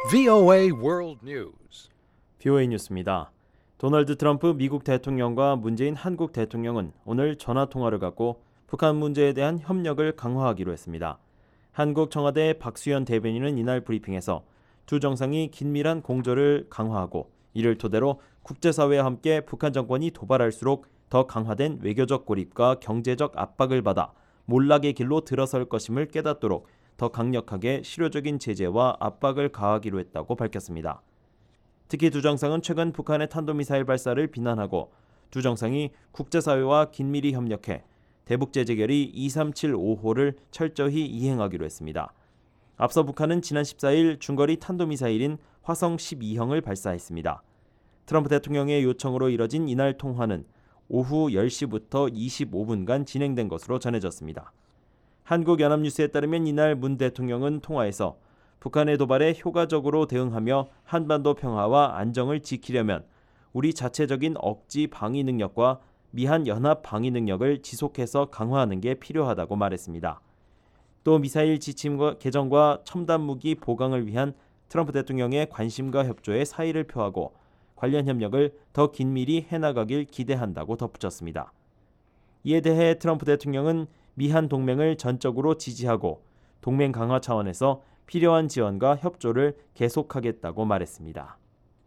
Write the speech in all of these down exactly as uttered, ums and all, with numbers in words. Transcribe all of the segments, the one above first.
브이오에이 World News. 브이오에이 뉴스입니다. 도널드 트럼프 미국 대통령과 문재인 한국 대통령은 오늘 전화통화를 갖고 북한 문제에 대한 협력을 강화하기로 했습니다. 한국 청와대 박수현 대변인은 이날 브리핑에서 두 정상이 긴밀한 공조를 강화하고 이를 토대로 국제사회와 함께 북한 정권이 도발할수록 더 강화된 외교적 고립과 경제적 압박을 받아 몰락의 길로 들어설 것임을 깨닫도록 더 강력하게 실효적인 제재와 압박을 가하기로 했다고 밝혔습니다. 특히 두 정상은 최근 북한의 탄도미사일 발사를 비난하고 두 정상이 국제사회와 긴밀히 협력해 대북제재결의 이삼칠오호를 철저히 이행하기로 했습니다. 앞서 북한은 지난 십사일 중거리 탄도미사일인 화성 십이형을 발사했습니다. 트럼프 대통령의 요청으로 이뤄진 이날 통화는 오후 열시부터 이십오분간 진행된 것으로 전해졌습니다. 한국연합뉴스에 따르면 이날 문 대통령은 통화에서 북한의 도발에 효과적으로 대응하며 한반도 평화와 안정을 지키려면 우리 자체적인 억지 방위 능력과 미한 연합 방위 능력을 지속해서 강화하는 게 필요하다고 말했습니다. 또 미사일 지침 개정과 첨단 무기 보강을 위한 트럼프 대통령의 관심과 협조에 사의를 표하고 관련 협력을 더 긴밀히 해나가길 기대한다고 덧붙였습니다. 이에 대해 트럼프 대통령은 미한 동맹을 전적으로 지지하고 동맹 강화 차원에서 필요한 지원과 협조를 계속하겠다고 말했습니다.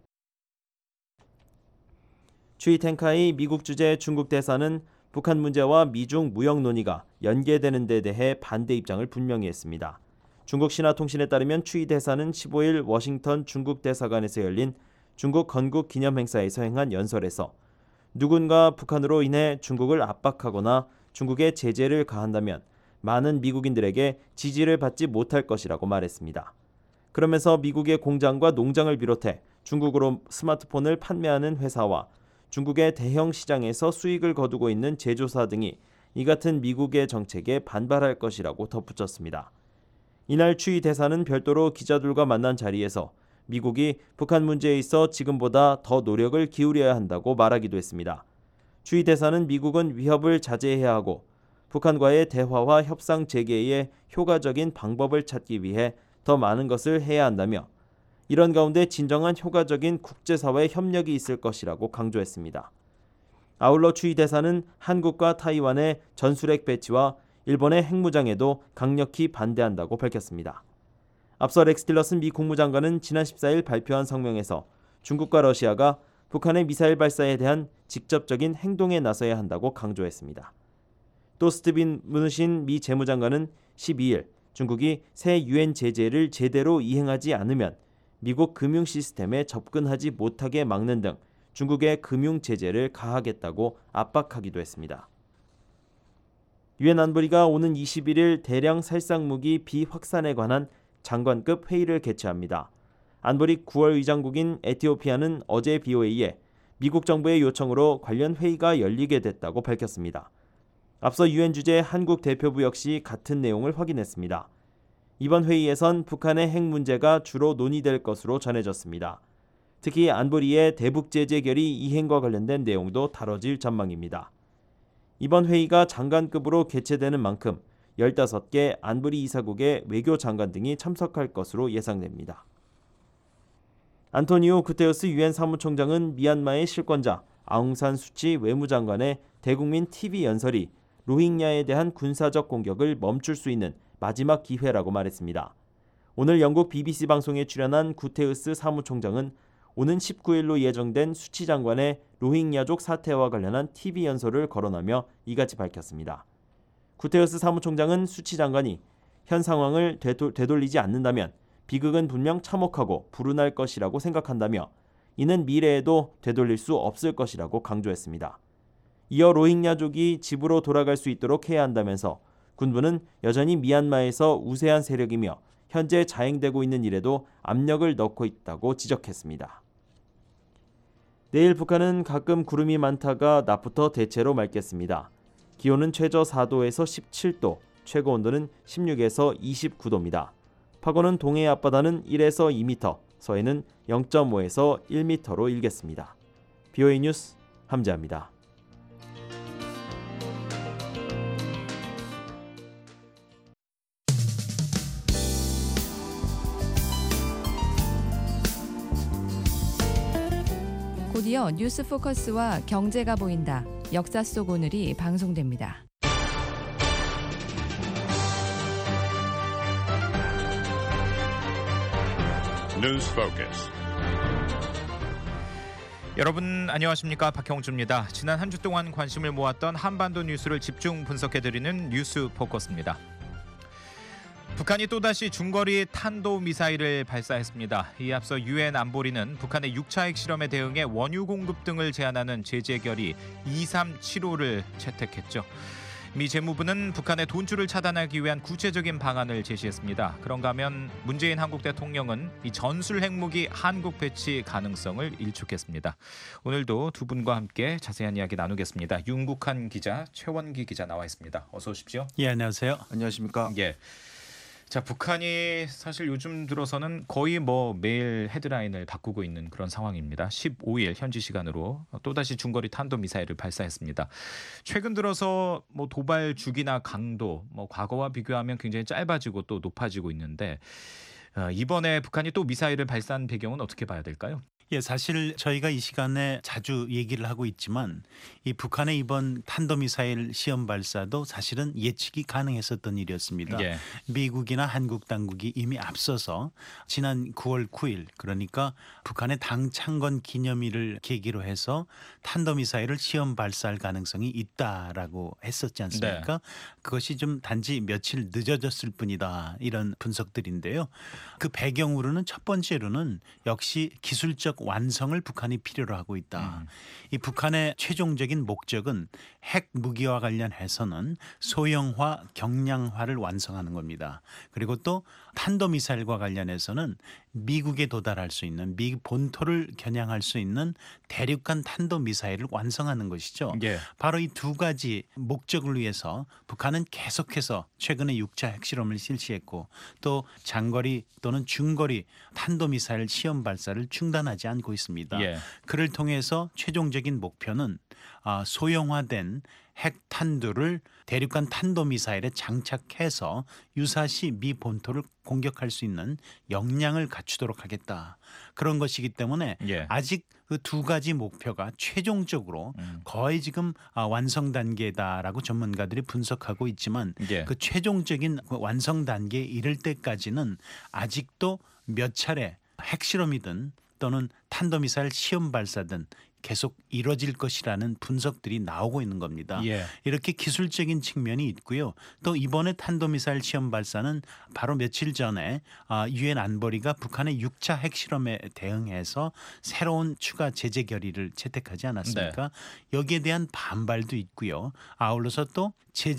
추이 텐카이 미국 주재 중국 대사는 북한 문제와 미중 무역 논의가 연계되는 데 대해 반대 입장을 분명히 했습니다. 중국 신화통신에 따르면 추이 대사는 십오일 워싱턴 중국 대사관에서 열린 중국 건국 기념 행사에서 행한 연설에서 누군가 북한으로 인해 중국을 압박하거나 중국에 제재를 가한다면 많은 미국인들에게 지지를 받지 못할 것이라고 말했습니다. 그러면서 미국의 공장과 농장을 비롯해 중국으로 스마트폰을 판매하는 회사와 중국의 대형 시장에서 수익을 거두고 있는 제조사 등이 이 같은 미국의 정책에 반발할 것이라고 덧붙였습니다. 이날 추이 대사는 별도로 기자들과 만난 자리에서 미국이 북한 문제에 있어 지금보다 더 노력을 기울여야 한다고 말하기도 했습니다. 추이 대사는 미국은 위협을 자제해야 하고 북한과의 대화와 협상 재개의 효과적인 방법을 찾기 위해 더 많은 것을 해야 한다며 이런 가운데 진정한 효과적인 국제사회 협력이 있을 것이라고 강조했습니다. 아울러 추이 대사는 한국과 타이완의 전술핵 배치와 일본의 핵무장에도 강력히 반대한다고 밝혔습니다. 앞서 렉스 틸러슨 미 국무장관은 지난 십사일 발표한 성명에서 중국과 러시아가 북한의 미사일 발사에 대한 직접적인 행동에 나서야 한다고 강조했습니다. 또 스티븐 무누신 미 재무장관은 십이일 중국이 새 유엔 제재를 제대로 이행하지 않으면 미국 금융 시스템에 접근하지 못하게 막는 등 중국의 금융 제재를 가하겠다고 압박하기도 했습니다. 유엔 안보리가 오는 이십일일 대량 살상무기 비확산에 관한 장관급 회의를 개최합니다. 안보리 구월 의장국인 에티오피아는 어제 브이오에이에 미국 정부의 요청으로 관련 회의가 열리게 됐다고 밝혔습니다. 앞서 유엔 주재 한국 대표부 역시 같은 내용을 확인했습니다. 이번 회의에선 북한의 핵 문제가 주로 논의될 것으로 전해졌습니다. 특히 안보리의 대북제재 결의 이행과 관련된 내용도 다뤄질 전망입니다. 이번 회의가 장관급으로 개최되는 만큼 열다섯개 안보리 이사국의 외교장관 등이 참석할 것으로 예상됩니다. 안토니오 구테우스 유엔 사무총장은 미얀마의 실권자 아웅산 수치 외무장관의 대국민 티비 연설이 로힝야에 대한 군사적 공격을 멈출 수 있는 마지막 기회라고 말했습니다. 오늘 영국 비비씨 방송에 출연한 구테우스 사무총장은 오는 십구일로 예정된 수치 장관의 로힝야족 사태와 관련한 티비 연설을 거론하며 이같이 밝혔습니다. 구테우스 사무총장은 수치 장관이 현 상황을 되돌, 되돌리지 않는다면 비극은 분명 참혹하고 불운할 것이라고 생각한다며 이는 미래에도 되돌릴 수 없을 것이라고 강조했습니다. 이어 로힝야족이 집으로 돌아갈 수 있도록 해야 한다면서 군부는 여전히 미얀마에서 우세한 세력이며 현재 자행되고 있는 일에도 압력을 넣고 있다고 지적했습니다. 내일 북한은 가끔 구름이 많다가 낮부터 대체로 맑겠습니다. 기온은 최저 사도에서 십칠도, 최고 온도는 십육에서 이십구도입니다. 파고는 동해 앞바다는 일에서 이 미터, 서해는 영점오에서 일 미터로 일겠습니다. 브이오에이 뉴스 함재합니다. 드디어 뉴스 포커스와 경제가 보인다. 역사 속 오늘이 방송됩니다. News Focus. 여러분 안녕하십니까, 박형주입니다. 지난 한 주 동안 관심을 모았던 한반도 뉴스를 집중 분석해드리는 뉴스 포커스입니다. 북한이 또다시 중거리 탄도미사일을 발사했습니다. 이에 앞서 유엔 안보리는 북한의 육 차 핵실험에 대응해 원유 공급 등을 제한하는 제재 결의 이삼칠오를 채택했죠. 미 재무부는 북한의 돈줄을 차단하기 위한 구체적인 방안을 제시했습니다. 그런가 하면 문재인 한국 대통령은 이 전술 핵무기 한국 배치 가능성을 일축했습니다. 오늘도 두 분과 함께 자세한 이야기 나누겠습니다. 윤국한 기자, 최원기 기자 나와 있습니다. 어서 오십시오. 예, 안녕하세요. 안녕하십니까? 예. 자, 북한이 사실 요즘 들어서는 거의 뭐 매일 헤드라인을 바꾸고 있는 그런 상황입니다. 십오일 현지 시간으로 또다시 중거리 탄도미사일을 발사했습니다. 최근 들어서 뭐 도발 주기나 강도, 뭐 과거와 비교하면 굉장히 짧아지고 또 높아지고 있는데 어, 이번에 북한이 또 미사일을 발사한 배경은 어떻게 봐야 될까요? 예, 사실 저희가 이 시간에 자주 얘기를 하고 있지만 이 북한의 이번 탄도미사일 시험 발사도 사실은 예측이 가능했었던 일이었습니다. 예. 미국이나 한국 당국이 이미 앞서서 지난 구월 구일, 그러니까 북한의 당 창건 기념일을 계기로 해서 탄도미사일을 시험 발사할 가능성이 있다라고 했었지 않습니까? 네. 그것이 좀 단지 며칠 늦어졌을 뿐이다, 이런 분석들인데요. 그 배경으로는 첫 번째로는 역시 기술적 완성을 북한이 필요로 하고 있다. 음. 이 북한의 최종적인 목적은 핵 무기와 관련해서는 소형화, 경량화를 완성하는 겁니다. 그리고 또 탄도미사일과 관련해서는 미국에 도달할 수 있는, 미국 본토를 겨냥할 수 있는 대륙간 탄도미사일을 완성하는 것이죠. 예. 바로 이 두 가지 목적을 위해서 북한은 계속해서 최근에 육 차 핵실험을 실시했고 또 장거리 또는 중거리 탄도미사일 시험 발사를 중단하지 않고 있습니다. 예. 그를 통해서 최종적인 목표는 소형화된 핵탄두를 대륙간 탄도미사일에 장착해서 유사시 미 본토를 공격할 수 있는 역량을 갖추도록 하겠다. 그런 것이기 때문에 예. 아직 그 두 가지 목표가 최종적으로 음. 거의 지금 완성 단계다라고 전문가들이 분석하고 있지만 예. 그 최종적인 완성 단계에 이를 때까지는 아직도 몇 차례 핵실험이든 또는 탄도미사일 시험 발사든 계속 이뤄질 것이라는 분석들이 나오고 있는 겁니다. 예. 이렇게 기술적인 측면이 있고요. 또 이번에 탄도미사일 시험 발사는 바로 며칠 전에 유엔 안보리가 북한의 육 차 핵실험에 대응해서 새로운 추가 제재 결의를 채택하지 않았습니까? 네. 여기에 대한 반발도 있고요. 아울러서 또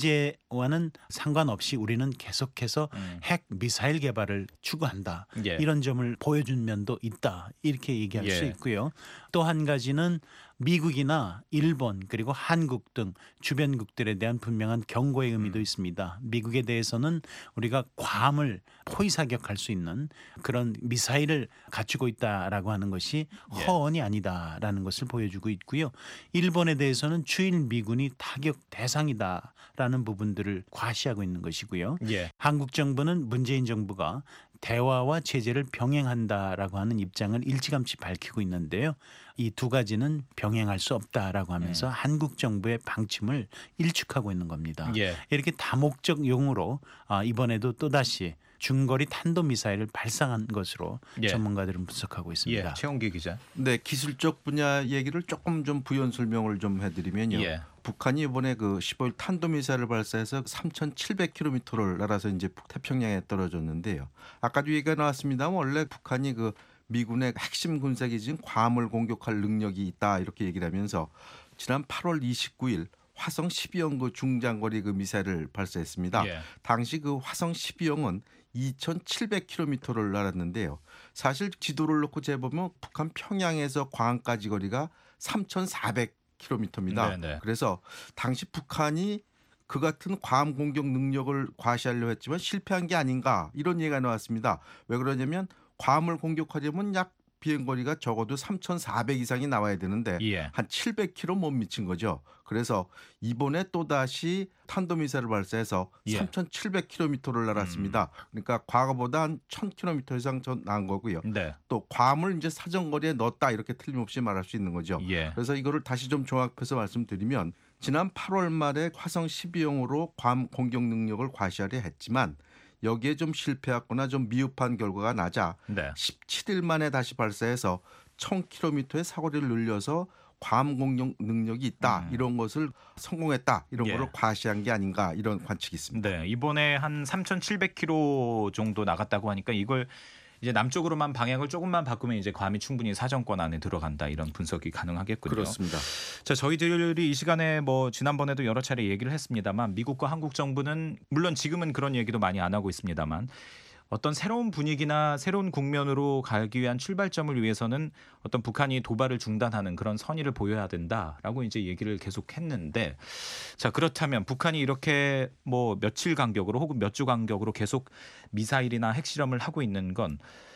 제재와는 상관없이 우리는 계속해서 음. 핵 미사일 개발을 추구한다. 예. 이런 점을 보여준 면도 있다. 이렇게 얘기할 예. 수 있고요. 또 한 가지는 미국이나 일본 그리고 한국 등 주변국들에 대한 분명한 경고의 의미도 음. 있습니다. 미국에 대해서는 우리가 괌을 포위사격할 수 있는 그런 미사일을 갖추고 있다라고 하는 것이 예. 허언이 아니다라는 것을 보여주고 있고요. 일본에 대해서는 주일 미군이 타격 대상이다라는 부분들을 과시하고 있는 것이고요. 예. 한국 정부는 문재인 정부가 대화와 제재를 병행한다라고 하는 입장을 일찌감치 밝히고 있는데요. 이 두 가지는 병행할 수 없다라고 하면서 음. 한국 정부의 방침을 일축하고 있는 겁니다. 예. 이렇게 다목적용으로 이번에도 또다시 중거리 탄도미사일을 발사한 것으로 예. 전문가들은 분석하고 있습니다. 예. 최홍기 기자. 네, 기술적 분야 얘기를 조금 좀 부연 설명을 좀 해드리면요. 예. 북한이 이번에 그 십오일 탄도미사일을 발사해서 삼천칠백 킬로미터를 날아서 이제 북태평양에 떨어졌는데요. 아까도 얘기가 나왔습니다만 원래 북한이 그 미군의 핵심 군사기지인 괌을 공격할 능력이 있다 이렇게 얘기를 하면서 지난 팔월 이십구일 화성 십이형 그 중장거리 그 미사일을 발사했습니다. 예. 당시 그 화성 십이형은 이천칠백 킬로미터를 날았는데요. 사실 지도를 놓고 재보면 북한 평양에서 광안까지 거리가 삼천사백 킬로미터입니다. 네네. 그래서 당시 북한이 그 같은 괌 공격 능력을 과시하려고 했지만 실패한 게 아닌가 이런 얘기가 나왔습니다. 왜 그러냐면 괌을 공격하려면 약 비행거리가 적어도 삼천사백 이상이 나와야 되는데 예. 한 칠백 킬로미터 못 미친 거죠. 그래서 이번에 또다시 탄도미사일을 발사해서 예. 삼천칠백 킬로미터를 날았습니다. 음. 그러니까 과거보다 한 천 킬로미터 이상 더 나은 거고요. 네. 또 괌을 이제 사정거리에 넣었다 이렇게 틀림없이 말할 수 있는 거죠. 예. 그래서 이거를 다시 좀 종합해서 말씀드리면 지난 팔월 말에 화성 십이형으로 괌 공격 능력을 과시하려 했지만 여기에 좀 실패했거나 좀 미흡한 결과가 나자 네. 십칠 일 만에 다시 발사해서 천 킬로미터의 사거리를 늘려서 괌 공격 능력이 있다. 음. 이런 것을 성공했다. 이런 예. 거를 과시한 게 아닌가 이런 관측이 있습니다. 네, 이번에 한 삼천칠백 킬로미터 정도 나갔다고 하니까 이걸 이제 남쪽으로만 방향을 조금만 바꾸면 이제 괌이 충분히 사정권 안에 들어간다 이런 분석이 가능하겠군요. 그렇습니다. 자, 저희들이 이 시간에 뭐 지난번에도 여러 차례 얘기를 했습니다만 미국과 한국 정부는 물론 지금은 그런 얘기도 많이 안 하고 있습니다만 어떤 새로운 분위기나 새로운 국면으로 가기 위한 출발점을 위해서는 어떤 북한이 도발을 중단하는 그런 선의를 보여야 된다라고 이제 얘기를 계속 했는데, 자, 그렇다면 북한이 이렇게 뭐 며칠 간격으로 혹은 몇 주 간격으로 계속 미사일이나 핵실험을 하고 있는 건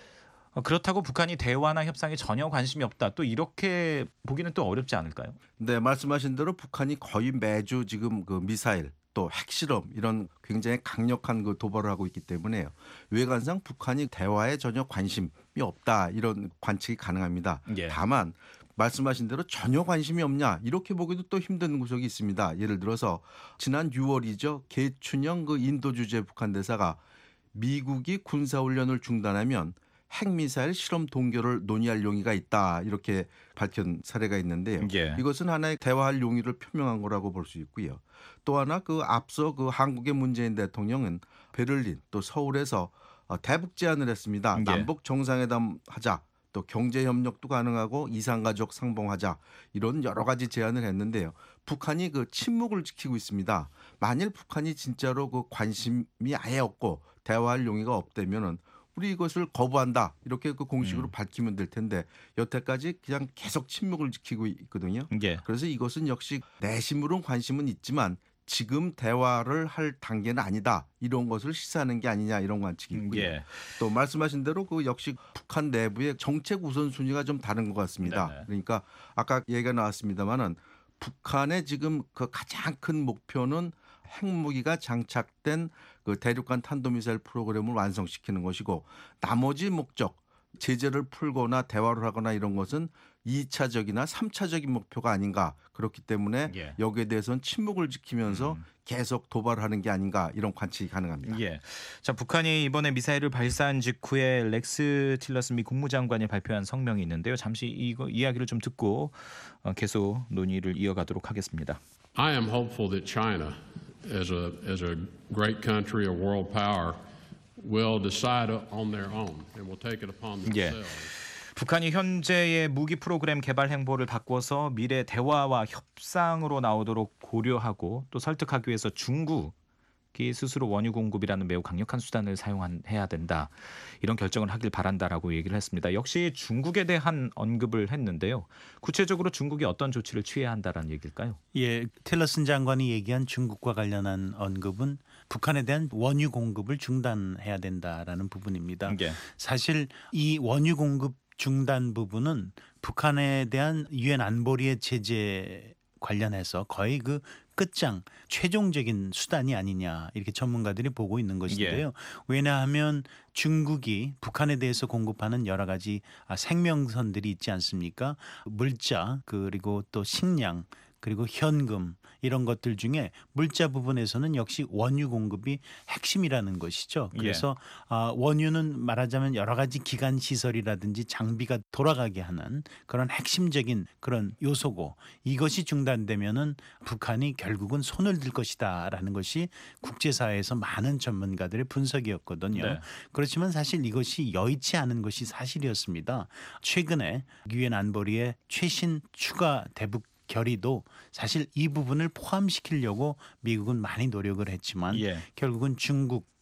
그렇다고 북한이 대화나 협상에 전혀 관심이 없다, 또 이렇게 보기는 또 어렵지 않을까요? 네, 말씀하신 대로 북한이 거의 매주 지금 그 미사일 또 핵실험 이런 굉장히 강력한 그 도발을 하고 있기 때문에요. 외관상 북한이 대화에 전혀 관심이 없다 이런 관측이 가능합니다. 예. 다만 말씀하신 대로 전혀 관심이 없냐 이렇게 보기도 또 힘든 구석이 있습니다. 예를 들어서 지난 유월이죠. 게춘영 그 인도 주재 북한 대사가 미국이 군사훈련을 중단하면 핵미사일 실험 동결을 논의할 용의가 있다 이렇게 밝힌 사례가 있는데요. 예. 이것은 하나의 대화할 용의를 표명한 거라고 볼 수 있고요. 또 하나 그 앞서 그 한국의 문재인 대통령은 베를린 또 서울에서 대북 제안을 했습니다. 예. 남북 정상회담 하자. 또 경제 협력도 가능하고 이산가족 상봉하자 이런 여러 가지 제안을 했는데요. 북한이 그 침묵을 지키고 있습니다. 만일 북한이 진짜로 그 관심이 아예 없고 대화할 용의가 없다면은 우리 이것을 거부한다 이렇게 그 공식으로 음. 밝히면 될 텐데 여태까지 그냥 계속 침묵을 지키고 있거든요. 예. 그래서 이것은 역시 내심으로는 관심은 있지만 지금 대화를 할 단계는 아니다 이런 것을 시사하는 게 아니냐 이런 관측이 있고요. 예. 또 말씀하신 대로 그 역시 북한 내부의 정책 우선순위가 좀 다른 것 같습니다. 네네. 그러니까 아까 얘기가 나왔습니다마는 북한의 지금 그 가장 큰 목표는 핵무기가 장착된 그 대륙간 탄도미사일 프로그램을 완성시키는 것이고 나머지 목적 제재를 풀거나 대화를 하거나 이런 것은 이차적이나 삼차적인 목표가 아닌가. 그렇기 때문에 예. 여기에 대해서는 침묵을 지키면서 음. 계속 도발하는 게 아닌가 이런 관측이 가능합니다. 예. 자, 북한이 이번에 미사일을 발사한 직후에 렉스 틸러슨 미 국무장관이 발표한 성명이 있는데요. 잠시 이거 이야기를 좀 듣고 어, 계속 논의를 이어가도록 하겠습니다. I am hopeful that China, as a as a great country, a world power, will decide on their own and will take it upon 예. themselves. 북한이 현재의 무기 프로그램 개발 행보를 바꿔서 미래 대화와 협상으로 나오도록 고려하고 또 설득하기 위해서 중국이 스스로 원유 공급이라는 매우 강력한 수단을 사용해야 된다. 이런 결정을 하길 바란다라고 얘기를 했습니다. 역시 중국에 대한 언급을 했는데요. 구체적으로 중국이 어떤 조치를 취해야 한다라는 얘기일까요? 예, 틸러슨 장관이 얘기한 중국과 관련한 언급은 북한에 대한 원유 공급을 중단해야 된다라는 부분입니다. 예. 사실 이 원유 공급 중단 부분은 북한에 대한 유엔 안보리의 제재 관련해서 거의 그 끝장 최종적인 수단이 아니냐 이렇게 전문가들이 보고 있는 것인데요. 예. 왜냐하면 중국이 북한에 대해서 공급하는 여러 가지 생명선들이 있지 않습니까? 물자 그리고 또 식량 그리고 현금 이런 것들 중에 물자 부분에서는 역시 원유 공급이 핵심이라는 것이죠. 그래서 예. 원유는 말하자면 여러 가지 기관 시설이라든지 장비가 돌아가게 하는 그런 핵심적인 그런 요소고 이것이 중단되면은 북한이 결국은 손을 들 것이다라는 것이 국제사회에서 많은 전문가들의 분석이었거든요. 네. 그렇지만 사실 이것이 여의치 않은 것이 사실이었습니다. 최근에 유엔 안보리의 최신 추가 대북 결의도 사실 이 부분을 포함시키려고 미국은 많이 노력을 했지만 예. 결국은 중국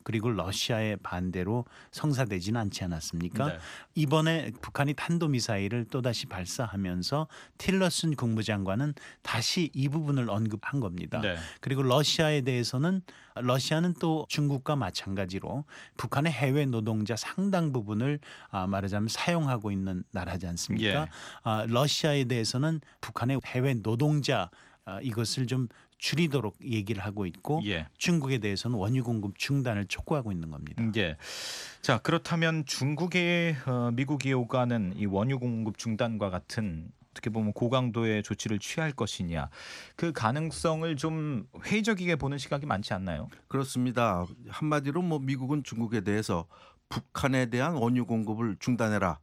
그리고 러시아의 반대로 성사되지는 않지 않았습니까? 네. 이번에 북한이 탄도미사일을 또다시 발사하면서 틸러슨 국무장관은 다시 이 부분을 언급한 겁니다. 네. 그리고 러시아에 대해서는 러시아는 또 중국과 마찬가지로 북한의 해외 노동자 상당 부분을 아, 말하자면 사용하고 있는 나라지 않습니까? 예. 아, 러시아에 대해서는 북한의 해외 노동자 아, 이것을 좀 줄이도록 얘기를 하고 있고 예. 중국에 대해서는 원유 공급 중단을 촉구하고 있는 겁니다. 예. 자, 그렇다면 중국이 어, 미국이 요구하는 이 원유 공급 중단과 같은 어떻게 보면 고강도의 조치를 취할 것이냐, 그 가능성을 좀 회의적이게 보는 시각이 많지 않나요? 그렇습니다. 한마디로 뭐 미국은 중국에 대해서 북한에 대한 원유 공급을 중단해라.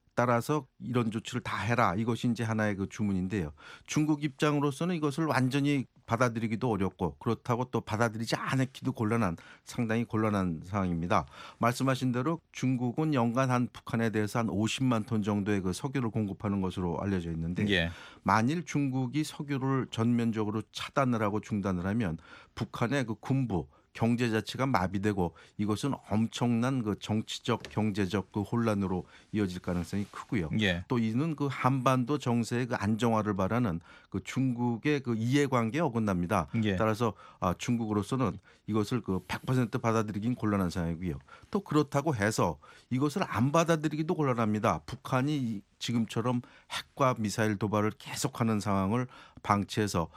따라서 이런 조치를 다 해라. 이것이 이제 하나의 그 주문인데요. 중국 입장으로서는 이것을 완전히 받아들이기도 어렵고 그렇다고 또 받아들이지 않기도 곤란한 상당히 곤란한 상황입니다. 말씀하신 대로 중국은 연간 한 북한에 대해서 한 오십만 톤 정도의 그 석유를 공급하는 것으로 알려져 있는데 예. 만일 중국이 석유를 전면적으로 차단을 하고 중단을 하면 북한의 그 군부 경제 자체가 마비되고 이것은 엄청난 그 정치적 경제적 그 혼란으로 이어질 가능성이 크고요. 예. 또 이는 그 한반도 정세의 그 안정화를 바라는 그 중국의 그 이해관계에 어긋납니다. 예. 따라서 아, 중국으로서는 이것을 그 백 퍼센트 받아들이긴 곤란한 상황이고요. 또 그렇다고 해서 이것을 안 받아들이기도 곤란합니다. 북한이 지금처럼 핵과 미사일 도발을 계속하는 상황을 방치해서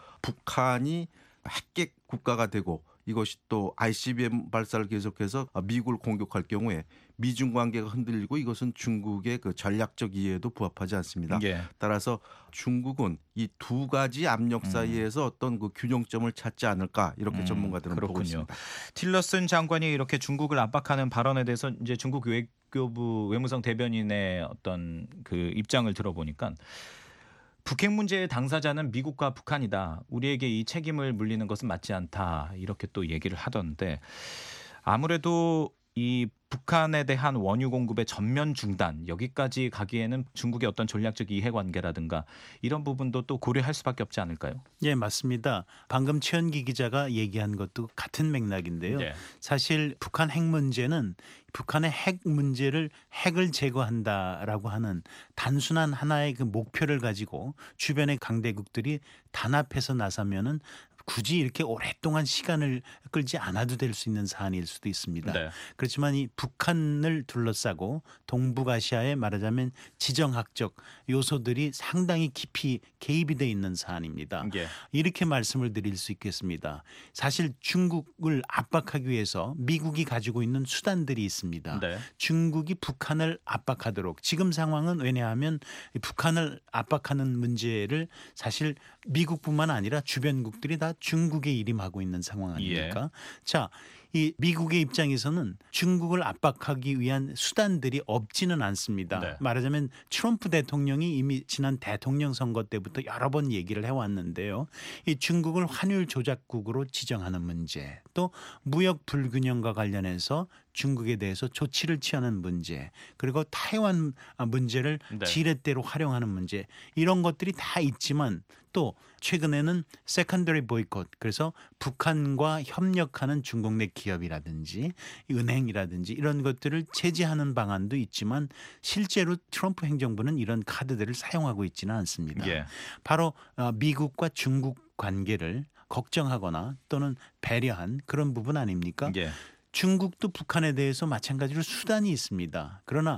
북한이 핵계 국가가 되고 이것이 또 아이씨비엠 발사를 계속해서 미국을 공격할 경우에 미중 관계가 흔들리고 이것은 중국의 그 전략적 이해에도 부합하지 않습니다. 예. 따라서 중국은 이 두 가지 압력 사이에서 음. 어떤 그 균형점을 찾지 않을까 이렇게 음, 전문가들은 그렇군요. 보고 있습니다. 틸러슨 장관이 이렇게 중국을 압박하는 발언에 대해서 이제 중국 외교부 외무성 대변인의 어떤 그 입장을 들어보니까. 북핵 문제의 당사자는 미국과 북한이다. 우리에게 이 책임을 물리는 것은 맞지 않다. 이렇게 또 얘기를 하던데 아무래도 이 북한에 대한 원유 공급의 전면 중단 여기까지 가기에는 중국의 어떤 전략적 이해관계라든가 이런 부분도 또 고려할 수밖에 없지 않을까요? 예, 맞습니다. 방금 최현기 기자가 얘기한 것도 같은 맥락인데요. 네. 사실 북한 핵 문제는 북한의 핵 문제를 핵을 제거한다라고 하는 단순한 하나의 그 목표를 가지고 주변의 강대국들이 단합해서 나서면은 굳이 이렇게 오랫동안 시간을 끌지 않아도 될 수 있는 사안일 수도 있습니다. 네. 그렇지만 이 북한을 둘러싸고 동북아시아에 말하자면 지정학적 요소들이 상당히 깊이 개입이 돼 있는 사안입니다. 네. 이렇게 말씀을 드릴 수 있겠습니다. 사실 중국을 압박하기 위해서 미국이 가지고 있는 수단들이 있습니다. 네. 중국이 북한을 압박하도록 지금 상황은 왜냐하면 북한을 압박하는 문제를 사실 미국뿐만 아니라 주변국들이 다 중국에 일임하고 있는 상황 아닙니까? 예. 자, 이 미국의 입장에서는 중국을 압박하기 위한 수단들이 없지는 않습니다. 네. 말하자면 트럼프 대통령이 이미 지난 대통령 선거 때부터 여러 번 얘기를 해왔는데요. 이 중국을 환율 조작국으로 지정하는 문제, 또 무역 불균형과 관련해서 중국에 대해서 조치를 취하는 문제, 그리고 타이완 문제를 네. 지렛대로 활용하는 문제, 이런 것들이 다 있지만 또 최근에는 세컨더리 보이콧, 그래서 북한과 협력하는 중국 내 기업이라든지 은행이라든지 이런 것들을 제재하는 방안도 있지만 실제로 트럼프 행정부는 이런 카드들을 사용하고 있지는 않습니다. 예. 바로 미국과 중국 관계를 걱정하거나 또는 배려한 그런 부분 아닙니까? 예. 중국도 북한에 대해서 마찬가지로 수단이 있습니다. 그러나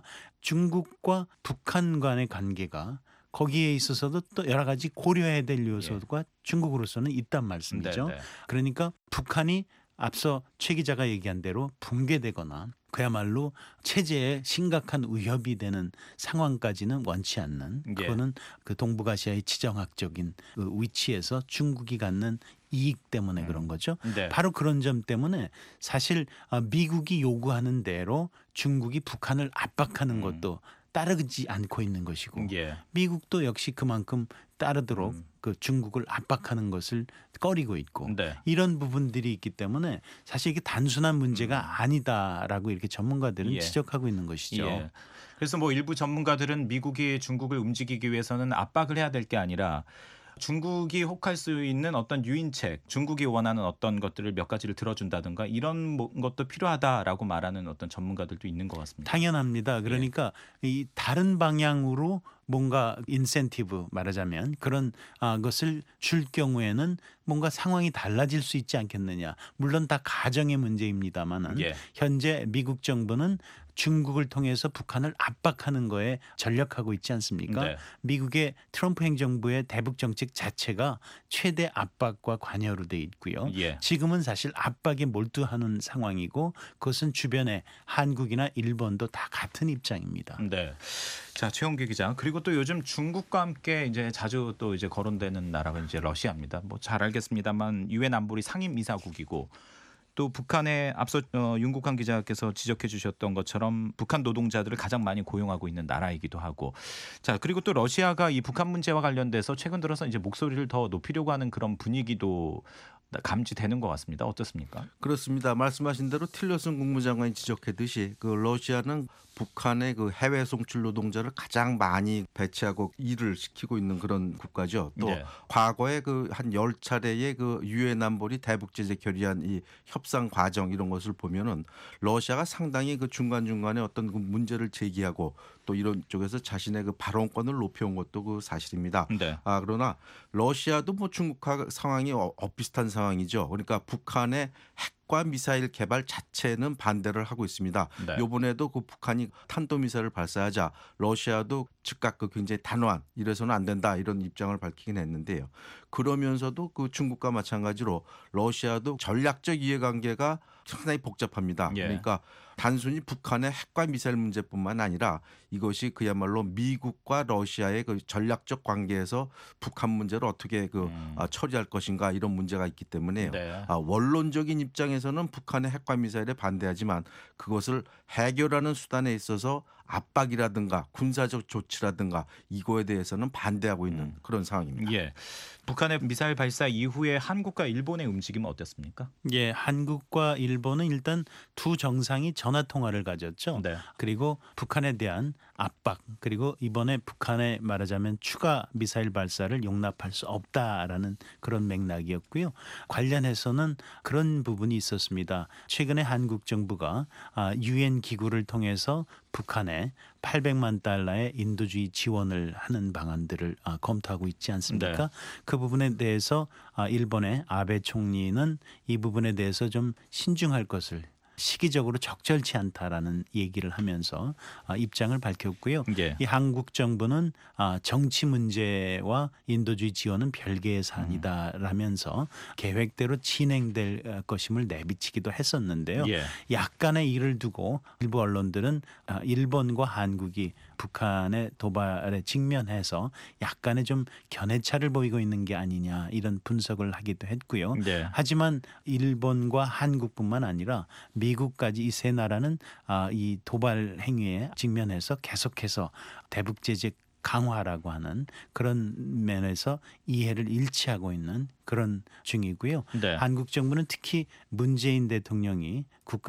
중국과 북한 간의 관계가 거기에 있어서도 또 여러 가지 고려해야 될 요소가 예. 중국으로서는 있단 말씀이죠. 네네. 그러니까 북한이 앞서 최 기자가 얘기한 대로 붕괴되거나 그야말로 체제에 심각한 위협이 되는 상황까지는 원치 않는, 그거는 예. 그 동북아시아의 지정학적인 그 위치에서 중국이 갖는 이익 때문에 음. 그런 거죠. 네. 바로 그런 점 때문에 사실 미국이 요구하는 대로 중국이 북한을 압박하는 음. 것도 따르지 않고 있는 것이고 예. 미국도 역시 그만큼 따르도록 음. 그 중국을 압박하는 것을 꺼리고 있고 네. 이런 부분들이 있기 때문에 사실 이게 단순한 문제가 음. 아니다라고 이렇게 전문가들은 예. 지적하고 있는 것이죠. 예. 그래서 뭐 일부 전문가들은 미국이 중국을 움직이기 위해서는 압박을 해야 될 게 아니라 중국이 혹할 수 있는 어떤 유인책, 중국이 원하는 어떤 것들을 몇 가지를 들어준다든가 이런 것도 필요하다라고 말하는 어떤 전문가들도 있는 것 같습니다. 당연합니다. 그러니까 예. 이 다른 방향으로 뭔가 인센티브 말하자면 그런 아, 것을 줄 경우에는 뭔가 상황이 달라질 수 있지 않겠느냐. 물론 다 가정의 문제입니다만은 예. 현재 미국 정부는 중국을 통해서 북한을 압박하는 거에 전력하고 있지 않습니까? 네. 미국의 트럼프 행정부의 대북 정책 자체가 최대 압박과 관여로 돼 있고요. 예. 지금은 사실 압박에 몰두하는 상황이고 그것은 주변에 한국이나 일본도 다 같은 입장입니다. 네. 자, 최홍기 기자. 그리고 또 요즘 중국과 함께 이제 자주 또 이제 거론되는 나라가 이제 러시아입니다. 뭐 잘 알겠습니다만 유엔 안보리 상임 이사국이고 또 북한에 앞서 어, 윤국한 기자께서 지적해 주셨던 것처럼 북한 노동자들을 가장 많이 고용하고 있는 나라이기도 하고 자 그리고 또 러시아가 이 북한 문제와 관련돼서 최근 들어서 이제 목소리를 더 높이려고 하는 그런 분위기도 감지되는 것 같습니다. 어떻습니까? 그렇습니다. 말씀하신 대로 틸러슨 국무장관이 지적했듯이 그 러시아는 북한의 그 해외 송출 노동자를 가장 많이 배치하고 일을 시키고 있는 그런 국가죠. 또 네. 과거에 그 한 열 차례의 그 유엔 안보리 대북 제재 결의안 이 협상 과정 이런 것을 보면은 러시아가 상당히 그 중간 중간에 어떤 그 문제를 제기하고 또 이런 쪽에서 자신의 그 발언권을 높여온 것도 그 사실입니다. 네. 아 그러나 러시아도 뭐 중국과 상황이 엇비슷한 상황이죠. 그러니까 북한의 핵과 미사일 개발 자체는 반대를 하고 있습니다. 네. 이번에도 그 북한이 탄도미사일을 발사하자 러시아도 즉각 그 굉장히 단호한 이래서는 안 된다 이런 입장을 밝히긴 했는데요. 그러면서도 그 중국과 마찬가지로 러시아도 전략적 이해관계가 상당히 복잡합니다. 예. 그러니까 단순히 북한의 핵과 미사일 문제뿐만 아니라 이것이 그야말로 미국과 러시아의 그 전략적 관계에서 북한 문제를 어떻게 그 음. 아, 처리할 것인가 이런 문제가 있기 때문에요. 네. 아, 원론적인 입장에서는 북한의 핵과 미사일에 반대하지만 그것을 해결하는 수단에 있어서 압박이라든가 군사적 조치라든가 이거에 대해서는 반대하고 있는 음. 그런 상황입니다. 예. 북한의 미사일 발사 이후에 한국과 일본의 움직임은 어땠습니까? 예, 한국과 일본은 일단 두 정상이 전화 통화를 가졌죠. 네. 그리고 북한에 대한 압박 그리고 이번에 북한에 말하자면 추가 미사일 발사를 용납할 수 없다라는 그런 맥락이었고요. 관련해서는 그런 부분이 있었습니다. 최근에 한국 정부가 유엔 기구를 통해서 북한에 팔백만 달러의 인도주의 지원을 하는 방안들을 검토하고 있지 않습니까? 네. 그 부분에 대해서 일본의 아베 총리는 이 부분에 대해서 좀 신중할 것을 시기적으로 적절치 않다라는 얘기를 하면서 입장을 밝혔고요. 예. 이 한국 정부는 정치 문제와 인도주의 지원은 별개의 사안이다라면서 계획대로 진행될 것임을 내비치기도 했었는데요. 예. 약간의 일을 두고 일부 언론들은 일본과 한국이 북한의 도발에 직면해서 약간의 좀 견해차를 보이고 있는 게 아니냐 이런 분석을 하기도 했고요. 네. 하지만 일본과 한국뿐만 아니라 미국까지 이 세 나라는 이 도발 행위에 직면해서 계속해서 대북 제재 강화라고 하는 그런 면에서 이해를 일치하고 있는 그런 중이고요. 네. 한국 정부는 특히 문재인 대통령이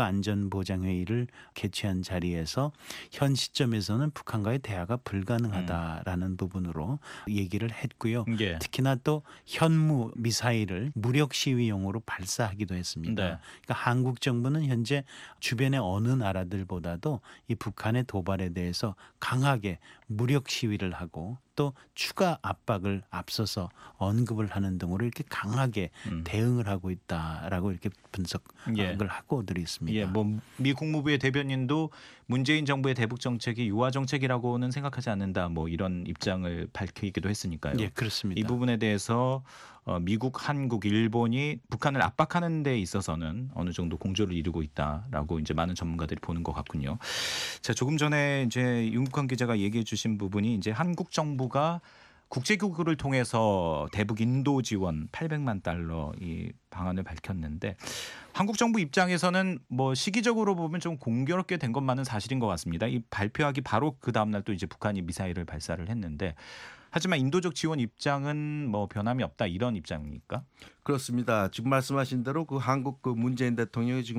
국가안전보장회의를 개최한 자리에서 현 시점에서는 북한과의 대화가 불가능하다라는 음. 부분으로 얘기를 했고요. 예. 특히나 또 현무 미사일을 무력 시위용으로 발사하기도 했습니다. 네. 그러니까 한국 정부는 현재 주변의 어느 나라들보다도 이 북한의 도발에 대해서 강하게 무력 시위를 하고 또 추가 압박을 앞서서 언급을 하는 등으로 이렇게 강하게 음. 대응을 하고 있다라고 이렇게 분석을 예. 하고 드리겠습니다. 예, 뭐 미 국무부의 대변인도 문재인 정부의 대북 정책이 유화 정책이라고는 생각하지 않는다. 뭐 이런 입장을 밝히기도 했으니까요. 예, 그렇습니다. 이 부분에 대해서 어, 미국, 한국, 일본이 북한을 압박하는 데 있어서는 어느 정도 공조를 이루고 있다라고 이제 많은 전문가들이 보는 것 같군요. 자, 조금 전에 이제 윤국한 기자가 얘기해 주신 부분이 이제 한국 정부가 국제기구를 통해서 대북 인도 지원 팔백만 달러 이 방안을 밝혔는데 한국 정부 입장에서는 뭐 시기적으로 보면 좀 공교롭게 된 것만은 사실인 것 같습니다. 이 발표하기 바로 그 다음 날 또 이제 북한이 미사일을 발사를 했는데 하지만 인도적 지원 입장은 뭐 변함이 없다 이런 입장입니까? 그렇습니다. 지금 말씀하신 대로 그 한국 그 문재인 대통령이 지금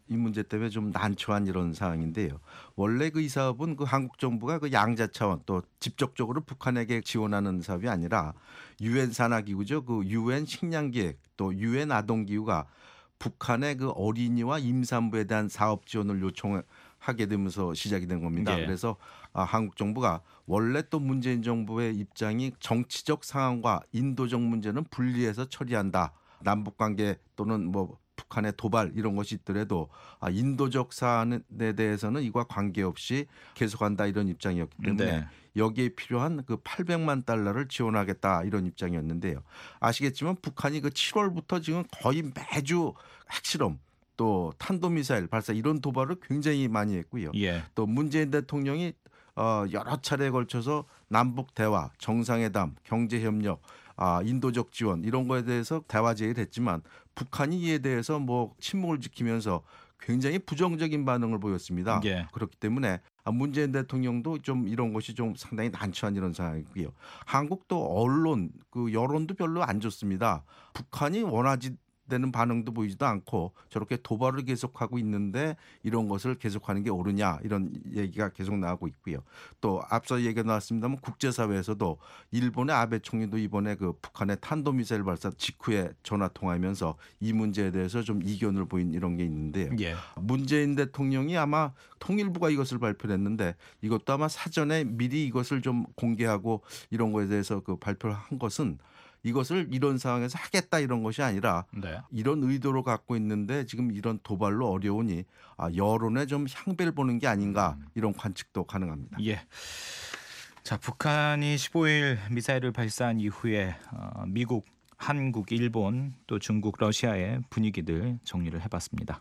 이 문제 때문에 좀 난처한 이런 상황인데요. 원래 그 이 사업은 그 한국 정부가 그 양자 차원 또 직접적으로 북한에게 지원하는 사업이 아니라 유엔 산하기구죠. 그 유엔 식량기획 또 유엔 아동기구가 북한의 그 어린이와 임산부에 대한 사업 지원을 요청하게 되면서 시작이 된 겁니다. 네. 그래서 아, 한국 정부가 원래 또 문재인 정부의 입장이 정치적 상황과 인도적 문제는 분리해서 처리한다. 남북관계 또는 뭐 북한의 도발 이런 것이 있더라도 아, 인도적 사안에 대해서는 이와 관계없이 계속한다 이런 입장이었기 때문에 네. 여기에 필요한 그 팔백만 달러를 지원하겠다 이런 입장이었는데요. 아시겠지만 북한이 그 칠월부터 지금 거의 매주 핵실험 또 탄도미사일 발사 이런 도발을 굉장히 많이 했고요. 예. 또 문재인 대통령이 어, 여러 차례에 걸쳐서 남북 대화, 정상회담, 경제협력, 아, 인도적 지원 이런 거에 대해서 대화 제의를 했지만 북한이 이에 대해서 뭐 침묵을 지키면서 굉장히 부정적인 반응을 보였습니다. 예. 그렇기 때문에 문재인 대통령도 좀 이런 것이 좀 상당히 난처한 이런 상황이고요. 한국도 언론, 그 여론도 별로 안 좋습니다. 북한이 원하지 되는 반응도 보이지도 않고 저렇게 도발을 계속하고 있는데 이런 것을 계속하는 게 옳으냐 이런 얘기가 계속 나오고 있고요. 또 앞서 얘기가 나왔습니다만 국제사회에서도 일본의 아베 총리도 이번에 그 북한의 탄도미사일 발사 직후에 전화 통화하면서 이 문제에 대해서 좀 이견을 보인 이런 게 있는데요. 예. 문재인 대통령이 아마 통일부가 이것을 발표했는데 이것도 아마 사전에 미리 이것을 좀 공개하고 이런 거에 대해서 그 발표를 한 것은 이것을 이런 상황에서 하겠다 이런 것이 아니라 네. 이런 의도로 갖고 있는데 지금 이런 도발로 어려우니 아, 여론에 좀 향배를 보는 게 아닌가 이런 관측도 가능합니다. 예. 자, 북한이 십오 일 미사일을 발사한 이후에 어, 미국, 한국, 일본 또 중국, 러시아의 분위기들 정리를 해봤습니다.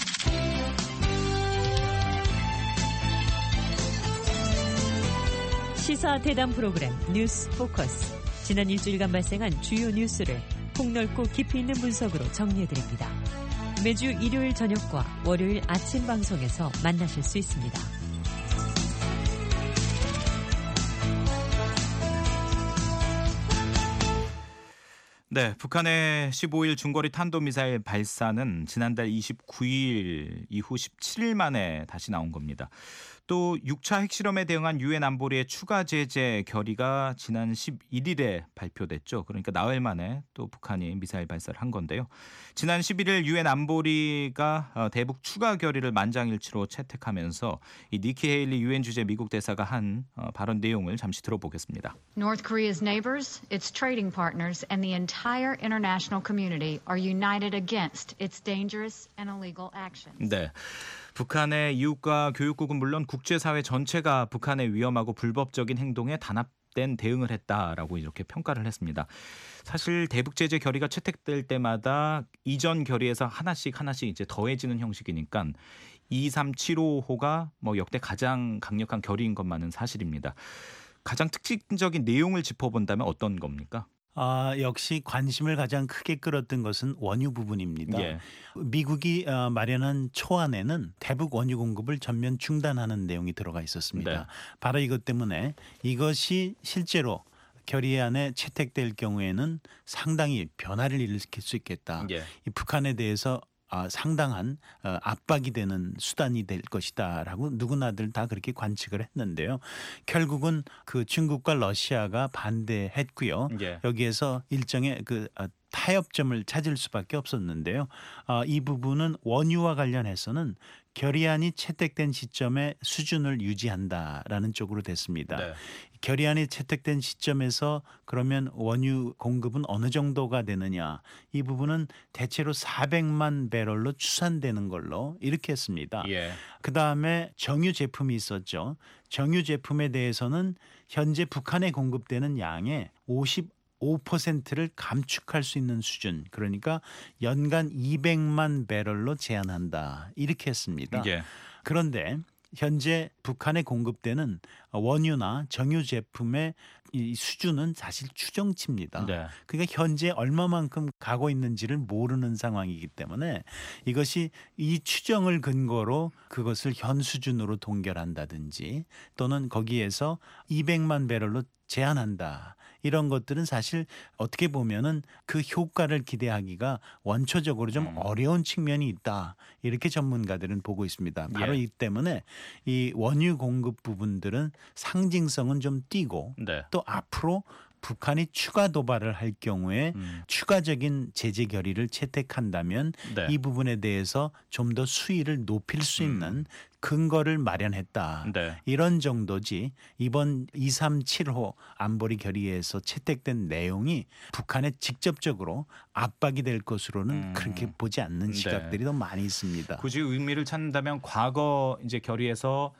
시사 대담 프로그램 뉴스 포커스. 지난 일주일간 발생한 주요 뉴스를 폭넓고 깊이 있는 분석으로 정리해드립니다. 매주 일요일 저녁과 월요일 아침 방송에서 만나실 수 있습니다. 네, 북한의 십오 일 중거리 탄도미사일 발사는 지난달 이십구 일 이후 십칠 일 만에 다시 나온 겁니다. 또 육 차 핵실험에 대응한 유엔 안보리의 추가 제재 결의가 지난 십일 일에 발표됐죠. 그러니까 나흘 만에 또 북한이 미사일 발사를 한 건데요. 지난 십일 일 유엔 안보리가 대북 추가 결의를 만장일치로 채택하면서 이 니키 헤일리 유엔 주재 미국 대사가 한 발언 내용을 잠시 들어보겠습니다. North Korea's neighbors, its trading partners, and the entire international community are united against its dangerous and illegal actions. 네. 북한의 이웃과 교육국은 물론 국제사회 전체가 북한의 위험하고 불법적인 행동에 단합된 대응을 했다라고 이렇게 평가를 했습니다. 사실 대북 제재 결의가 채택될 때마다 이전 결의에서 하나씩 하나씩 이제 더해지는 형식이니까 이삼칠오호가 뭐 역대 가장 강력한 결의인 것만은 사실입니다. 가장 특징적인 내용을 짚어본다면 어떤 겁니까? 아, 역시 관심을 가장 크게 끌었던 것은 원유 부분입니다. 예. 미국이 어, 마련한 초안에는 대북 원유 공급을 전면 중단하는 내용이 들어가 있었습니다. 네. 바로 이것 때문에 이것이 실제로 결의안에 채택될 경우에는 상당히 변화를 일으킬 수 있겠다. 예. 이 북한에 대해서 아, 상당한 어, 압박이 되는 수단이 될 것이다라고 누구나들 다 그렇게 관측을 했는데요. 결국은 그 중국과 러시아가 반대했고요. 예. 여기에서 일정의 그 어, 타협점을 찾을 수밖에 없었는데요. 어, 이 부분은 원유와 관련해서는 결의안이 채택된 시점에 수준을 유지한다라는 쪽으로 됐습니다. 네. 결의안이 채택된 시점에서 그러면 원유 공급은 어느 정도가 되느냐, 이 부분은 대체로 사백만 배럴로 추산되는 걸로 이렇게 했습니다. 예. 그다음에 정유 제품이 있었죠. 정유 제품에 대해서는 현재 북한에 공급되는 양의 오십오 퍼센트를 감축할 수 있는 수준, 그러니까 연간 이백만 배럴로 제한한다 이렇게 했습니다. 예. 그런데 현재 북한에 공급되는 원유나 정유 제품의 이 수준은 사실 추정치입니다. 네. 그러니까 현재 얼마만큼 가고 있는지를 모르는 상황이기 때문에 이것이 이 추정을 근거로 그것을 현 수준으로 동결한다든지 또는 거기에서 이백만 배럴로 제한한다. 이런 것들은 사실 어떻게 보면은 그 효과를 기대하기가 원초적으로 좀 음. 어려운 측면이 있다. 이렇게 전문가들은 보고 있습니다. 바로 예. 이 때문에 이 원유 공급 부분들은 상징성은 좀 띄고 네. 또 앞으로 북한이 추가 도발을 할 경우에 음. 추가적인 제재 결의를 채택한다면 네. 이 부분에 대해서 좀 더 수위를 높일 수 있는 근거를 마련했다. 네. 이런 정도지 이번 이삼칠호 안보리 결의에서 채택된 내용이 북한에 직접적으로 압박이 될 것으로는 음. 그렇게 보지 않는 시각들이 네. 더 많이 있습니다. 굳이 의미를 찾는다면 과거 이제 결의에서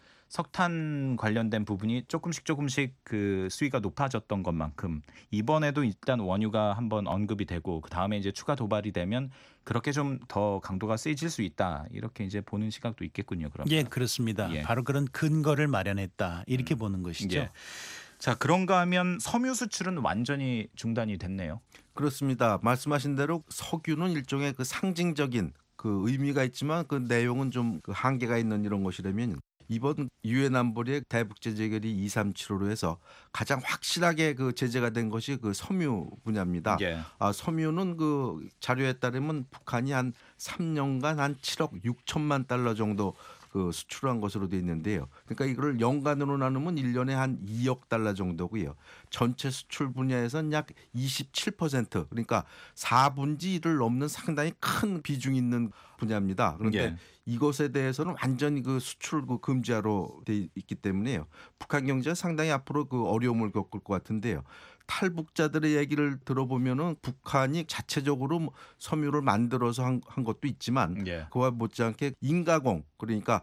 석탄 관련된 부분이 조금씩 조금씩 그 수위가 높아졌던 것만큼 이번에도 일단 원유가 한번 언급이 되고 그 다음에 이제 추가 도발이 되면 그렇게 좀 더 강도가 세질 수 있다 이렇게 이제 보는 시각도 있겠군요. 그럼 예, 그렇습니다. 예. 바로 그런 근거를 마련했다 이렇게 음. 보는 것이죠. 예. 자 그런가 하면 섬유 수출은 완전히 중단이 됐네요. 그렇습니다. 말씀하신 대로 석유는 일종의 그 상징적인 그 의미가 있지만 그 내용은 좀 그 한계가 있는 이런 것이라면 이번 유엔 안보리의 대북 제재 결의 이삼칠오로 해서 가장 확실하게 그 제재가 된 것이 그 섬유 분야입니다. 예. 아, 섬유는 그 자료에 따르면 북한이 한 삼 년간 한 칠억 육천만 달러 정도 그 수출한 것으로 돼 있는데요. 그러니까 이거를 연간으로 나누면 일 년에 한 이억 달러 정도고요. 전체 수출 분야에서는 약 이십칠 퍼센트 그러니까 사분의 일을 넘는 상당히 큰 비중이 있는 분야입니다. 그런데 예. 이것에 대해서는 완전히 그 수출 그 금지하로 돼 있기 때문에요. 북한 경제가 상당히 앞으로 그 어려움을 겪을 것 같은데요. 탈북자들의 얘기를 들어보면은 북한이 자체적으로 뭐 섬유를 만들어서 한, 한 것도 있지만 예. 그와 못지않게 인가공 그러니까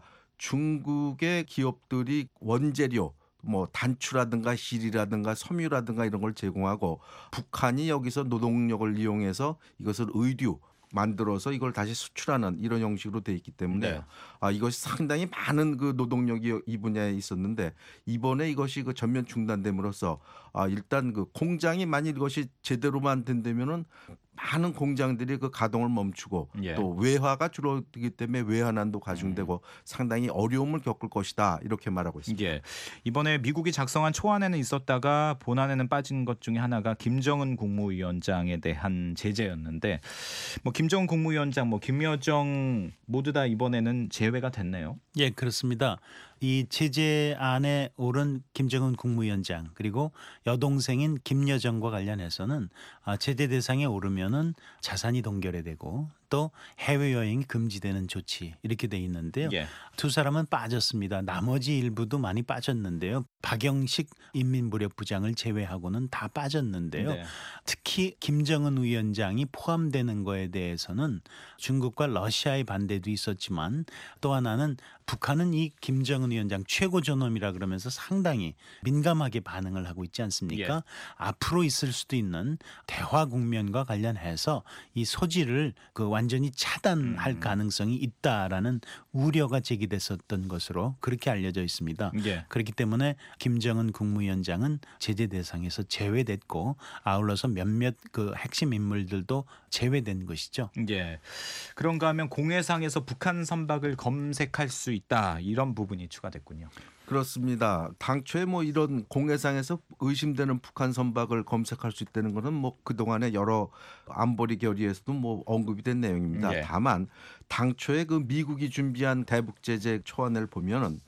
중국의 기업들이 원재료 뭐 단추라든가 실이라든가 섬유라든가 이런 걸 제공하고 북한이 여기서 노동력을 이용해서 이것을 의류 만들어서 이걸 다시 수출하는 이런 형식으로 돼 있기 때문에 네. 아, 이것이 상당히 많은 그 노동력이 이 분야에 있었는데 이번에 이것이 그 전면 중단됨으로써 아, 일단 그 공장이 만일 이것이 제대로만 된다면은 많은 공장들이 그 가동을 멈추고 예. 또 외화가 줄어들기 때문에 외환난도 가중되고 음. 상당히 어려움을 겪을 것이다 이렇게 말하고 있습니다. 예. 이번에 미국이 작성한 초안에는 있었다가 본안에는 빠진 것 중에 하나가 김정은 국무위원장에 대한 제재였는데 뭐 김정은 국무위원장, 뭐 김여정 모두 다 이번에는 제외가 됐네요. 예, 그렇습니다. 이 제재안에 오른 김정은 국무위원장 그리고 여동생인 김여정과 관련해서는 제재 대상에 오르면은 자산이 동결이 되고 또 해외여행이 금지되는 조치 이렇게 돼 있는데요. 예. 두 사람은 빠졌습니다. 나머지 일부도 많이 빠졌는데요. 박영식 인민무력부장을 제외하고는 다 빠졌는데요. 네. 특히 김정은 위원장이 포함되는 거에 대해서는 중국과 러시아의 반대도 있었지만 또 하나는 북한은 이 김정은 위원장 최고 존엄이라 그러면서 상당히 민감하게 반응을 하고 있지 않습니까? 예. 앞으로 있을 수도 있는 대화 국면과 관련해서 이 소지를 그 완전히 차단할 음. 가능성이 있다라는 우려가 제기됐었던 것으로 그렇게 알려져 있습니다. 예. 그렇기 때문에 김정은 국무위원장은 제재 대상에서 제외됐고 아울러서 몇몇 그 핵심 인물들도 제외된 것이죠. 예. 그런가 하면 공해상에서 북한 선박을 검색할 수 있다 이런 부분이 추가됐군요. 그렇습니다. 당초에 뭐 이런 공해상에서 의심되는 북한 선박을 검색할 수 있다는 것은 뭐 그동안에 여러 안보리 결의에서도 뭐 언급이 된 내용입니다. 네. 다만 당초에 그 미국이 준비한 대북 제재 초안을 보면은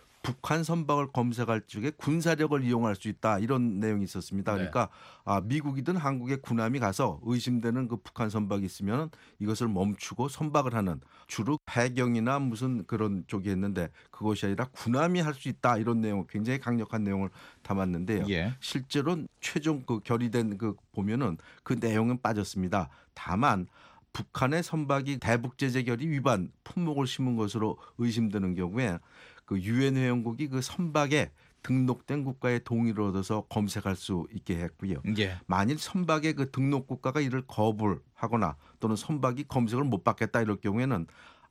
북한 선박을 검색할 적에 군사력을 이용할 수 있다 이런 내용이 있었습니다. 그러니까 아, 미국이든 한국의 군함이 가서 의심되는 그 북한 선박이 있으면 이것을 멈추고 선박을 하는 주로 해경이나 무슨 그런 쪽이 했는데 그것이 아니라 군함이 할 수 있다 이런 내용 굉장히 강력한 내용을 담았는데요. 예. 실제로 최종 그 결의된 그 보면은 그 내용은 빠졌습니다. 다만 북한의 선박이 대북 제재 결의 위반 품목을 심은 것으로 의심되는 경우에 그 유엔 회원국이 그 선박에 등록된 국가의 동의를 얻어서 검색할 수 있게 했고요. 예. 만일 선박의 그 등록 국가가 이를 거부를 하거나 또는 선박이 검색을 못 받겠다 이럴 경우에는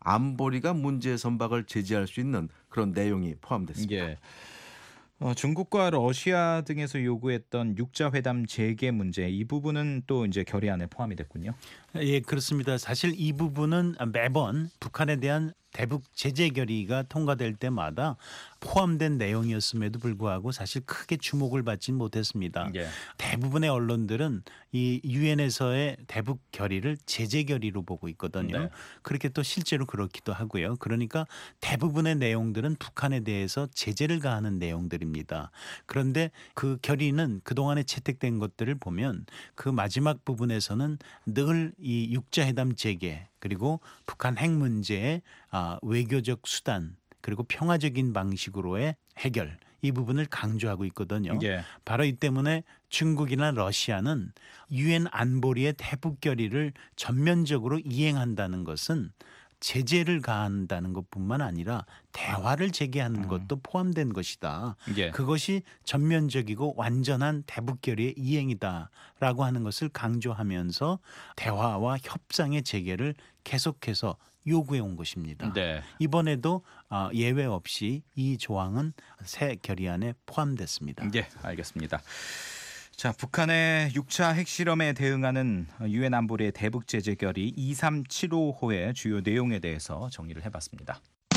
안보리가 문제의 선박을 제지할 수 있는 그런 내용이 포함됐습니다. 예. 어, 중국과 러시아 등에서 요구했던 육자 회담 재개 문제 이 부분은 또 이제 결의안에 포함이 됐군요. 예, 그렇습니다. 사실 이 부분은 매번 북한에 대한 대북 제재 결의가 통과될 때마다 포함된 내용이었음에도 불구하고 사실 크게 주목을 받진 못했습니다. 예. 대부분의 언론들은 이 유엔에서의 대북 결의를 제재 결의로 보고 있거든요. 네. 그렇게 또 실제로 그렇기도 하고요. 그러니까 대부분의 내용들은 북한에 대해서 제재를 가하는 내용들입니다. 그런데 그 결의는 그동안에 채택된 것들을 보면 그 마지막 부분에서는 늘 이 육자회담 재개 그리고 북한 핵 문제의 외교적 수단 그리고 평화적인 방식으로의 해결 이 부분을 강조하고 있거든요. 예. 바로 이 때문에 중국이나 러시아는 유엔 안보리의 대북 결의를 전면적으로 이행한다는 것은 제재를 가한다는 것뿐만 아니라 대화를 재개하는 것도 포함된 것이다. 예. 그것이 전면적이고 완전한 대북 결의의 이행이다라고 하는 것을 강조하면서 대화와 협상의 재개를 계속해서 요구해 온 것입니다. 네. 이번에도 예외 없이 이 조항은 새 결의안에 포함됐습니다. 예, 알겠습니다. 자, 북한의 육차 핵실험에 대응하는 유엔 안보리의 대북 제재 결의 이삼칠오 호의 주요 내용에 대해서 정리를 해봤습니다.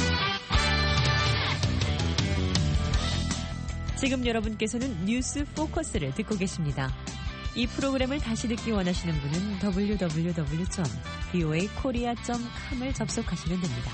지금 여러분께서는 뉴스 포커스를 듣고 계십니다. 이 프로그램을 다시 듣기 원하시는 분은 더블유 더블유 더블유 점 브이오에이 코리아 점 컴을 접속하시면 됩니다.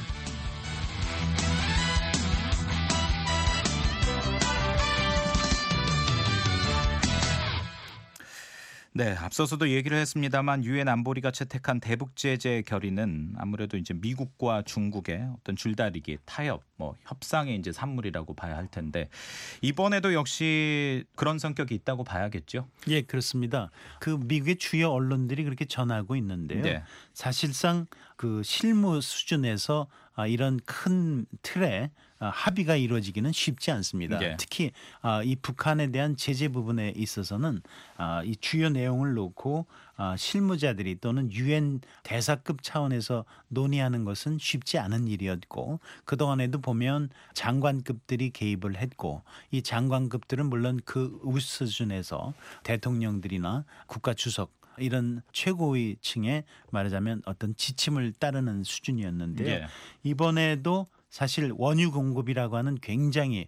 네, 앞서서도 얘기를 했습니다만 유엔 안보리가 채택한 대북 제재 결의는 아무래도 이제 미국과 중국의 어떤 줄다리기, 타협, 뭐 협상의 이제 산물이라고 봐야 할 텐데 이번에도 역시 그런 성격이 있다고 봐야겠죠? 예, 그렇습니다. 그 미국의 주요 언론들이 그렇게 전하고 있는데요. 네. 사실상 그 실무 수준에서 이런 큰 틀에 합의가 이루어지기는 쉽지 않습니다. 네. 특히 이 북한에 대한 제재 부분에 있어서는 이 주요 내용을 놓고 실무자들이 또는 유엔 대사급 차원에서 논의하는 것은 쉽지 않은 일이었고 그동안에도 보면 장관급들이 개입을 했고 이 장관급들은 물론 그 윗수준에서 대통령들이나 국가주석 이런 최고위층에 말하자면 어떤 지침을 따르는 수준이었는데요. 예. 이번에도 사실 원유 공급이라고 하는 굉장히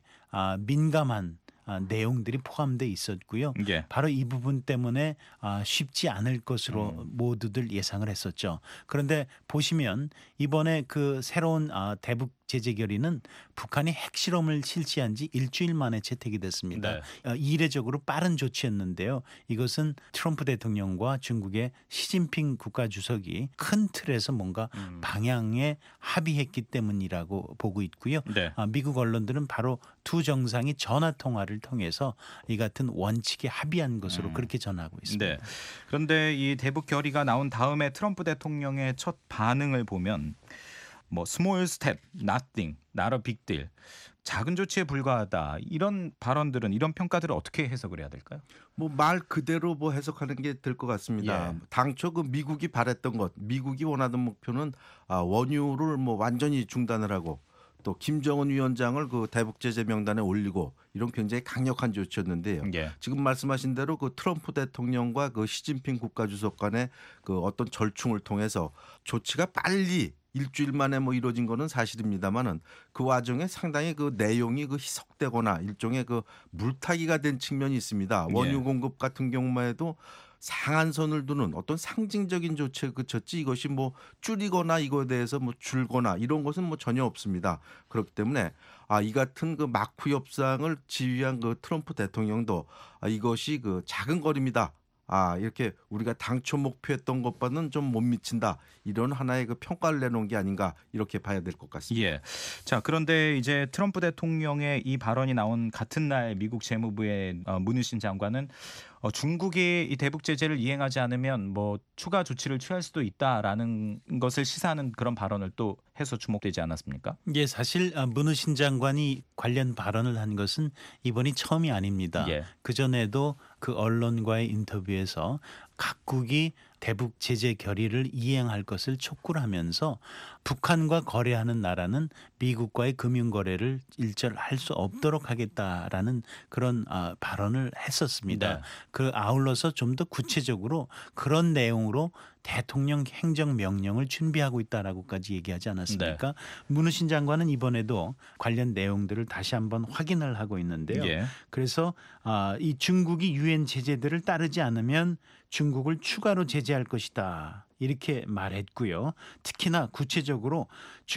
민감한 내용들이 포함되어 있었고요. 예. 바로 이 부분 때문에 쉽지 않을 것으로 음. 모두들 예상을 했었죠. 그런데 보시면 이번에 그 새로운 대북 제재 결의는 북한이 핵실험을 실시한 지 일주일 만에 채택이 됐습니다. 네. 이례적으로 빠른 조치였는데요. 이것은 트럼프 대통령과 중국의 시진핑 국가주석이 큰 틀에서 뭔가 음. 방향에 합의했기 때문이라고 보고 있고요. 네. 미국 언론들은 바로 두 정상이 전화 통화를 통해서 이 같은 원칙에 합의한 것으로 음. 그렇게 전하고 있습니다. 네. 그런데 이 대북 결의가 나온 다음에 트럼프 대통령의 첫 반응을 보면 뭐 small step, nothing, not a big deal, 작은 조치에 불과하다 이런 발언들은 이런 평가들을 어떻게 해석을 해야 될까요? 뭐 말 그대로 뭐 해석하는 게 될 것 같습니다. 예. 당초 그 미국이 바랬던 것, 미국이 원하던 목표는 아, 원유를 뭐 완전히 중단을 하고 또 김정은 위원장을 그 대북 제재 명단에 올리고 이런 굉장히 강력한 조치였는데요. 예. 지금 말씀하신 대로 그 트럼프 대통령과 그 시진핑 국가주석 간의 그 어떤 절충을 통해서 조치가 빨리 일주일 만에 뭐 이루어진 거는 사실입니다만은 그 와중에 상당히 그 내용이 그 희석되거나 일종의 그 물타기가 된 측면이 있습니다. 원유 공급 같은 경우만 해도 상한선을 두는 어떤 상징적인 조치에 그쳤지 이것이 뭐 줄이거나 이거에 대해서 뭐 줄거나 이런 것은 뭐 전혀 없습니다. 그렇기 때문에 아, 이 같은 그 마쿠 협상을 지휘한 그 트럼프 대통령도 아, 이것이 그 작은 거리입니다. 아, 이렇게 우리가 당초 목표했던 것과는 좀 못 미친다. 이런 하나의 그 평가를 내놓은 게 아닌가 이렇게 봐야 될 것 같습니다. 예. 자, 그런데 이제 트럼프 대통령의 이 발언이 나온 같은 날 미국 재무부의 어, 문우신 장관은 어, 중국이 이 대북 제재를 이행하지 않으면 뭐 추가 조치를 취할 수도 있다라는 것을 시사하는 그런 발언을 또 해서 주목되지 않았습니까? 예, 사실 문우신 장관이 관련 발언을 한 것은 이번이 처음이 아닙니다. 예. 그 전에도 그 언론과의 인터뷰에서 각국이 대북 제재 결의를 이행할 것을 촉구를 하면서 북한과 거래하는 나라는 미국과의 금융 거래를 일절 할 수 없도록 하겠다라는 그런 아, 발언을 했었습니다. 네. 그 아울러서 좀 더 구체적으로 그런 내용으로 대통령 행정명령을 준비하고 있다라고까지 얘기하지 않았습니까? 네. 문우신 장관은 이번에도 관련 내용들을 다시 한번 확인을 하고 있는데요. 예. 그래서 아, 이 중국이 유엔 제재들을 따르지 않으면 중국을 추가로 제재할 것이다. 이렇게 말했고요. 특히나 구체적으로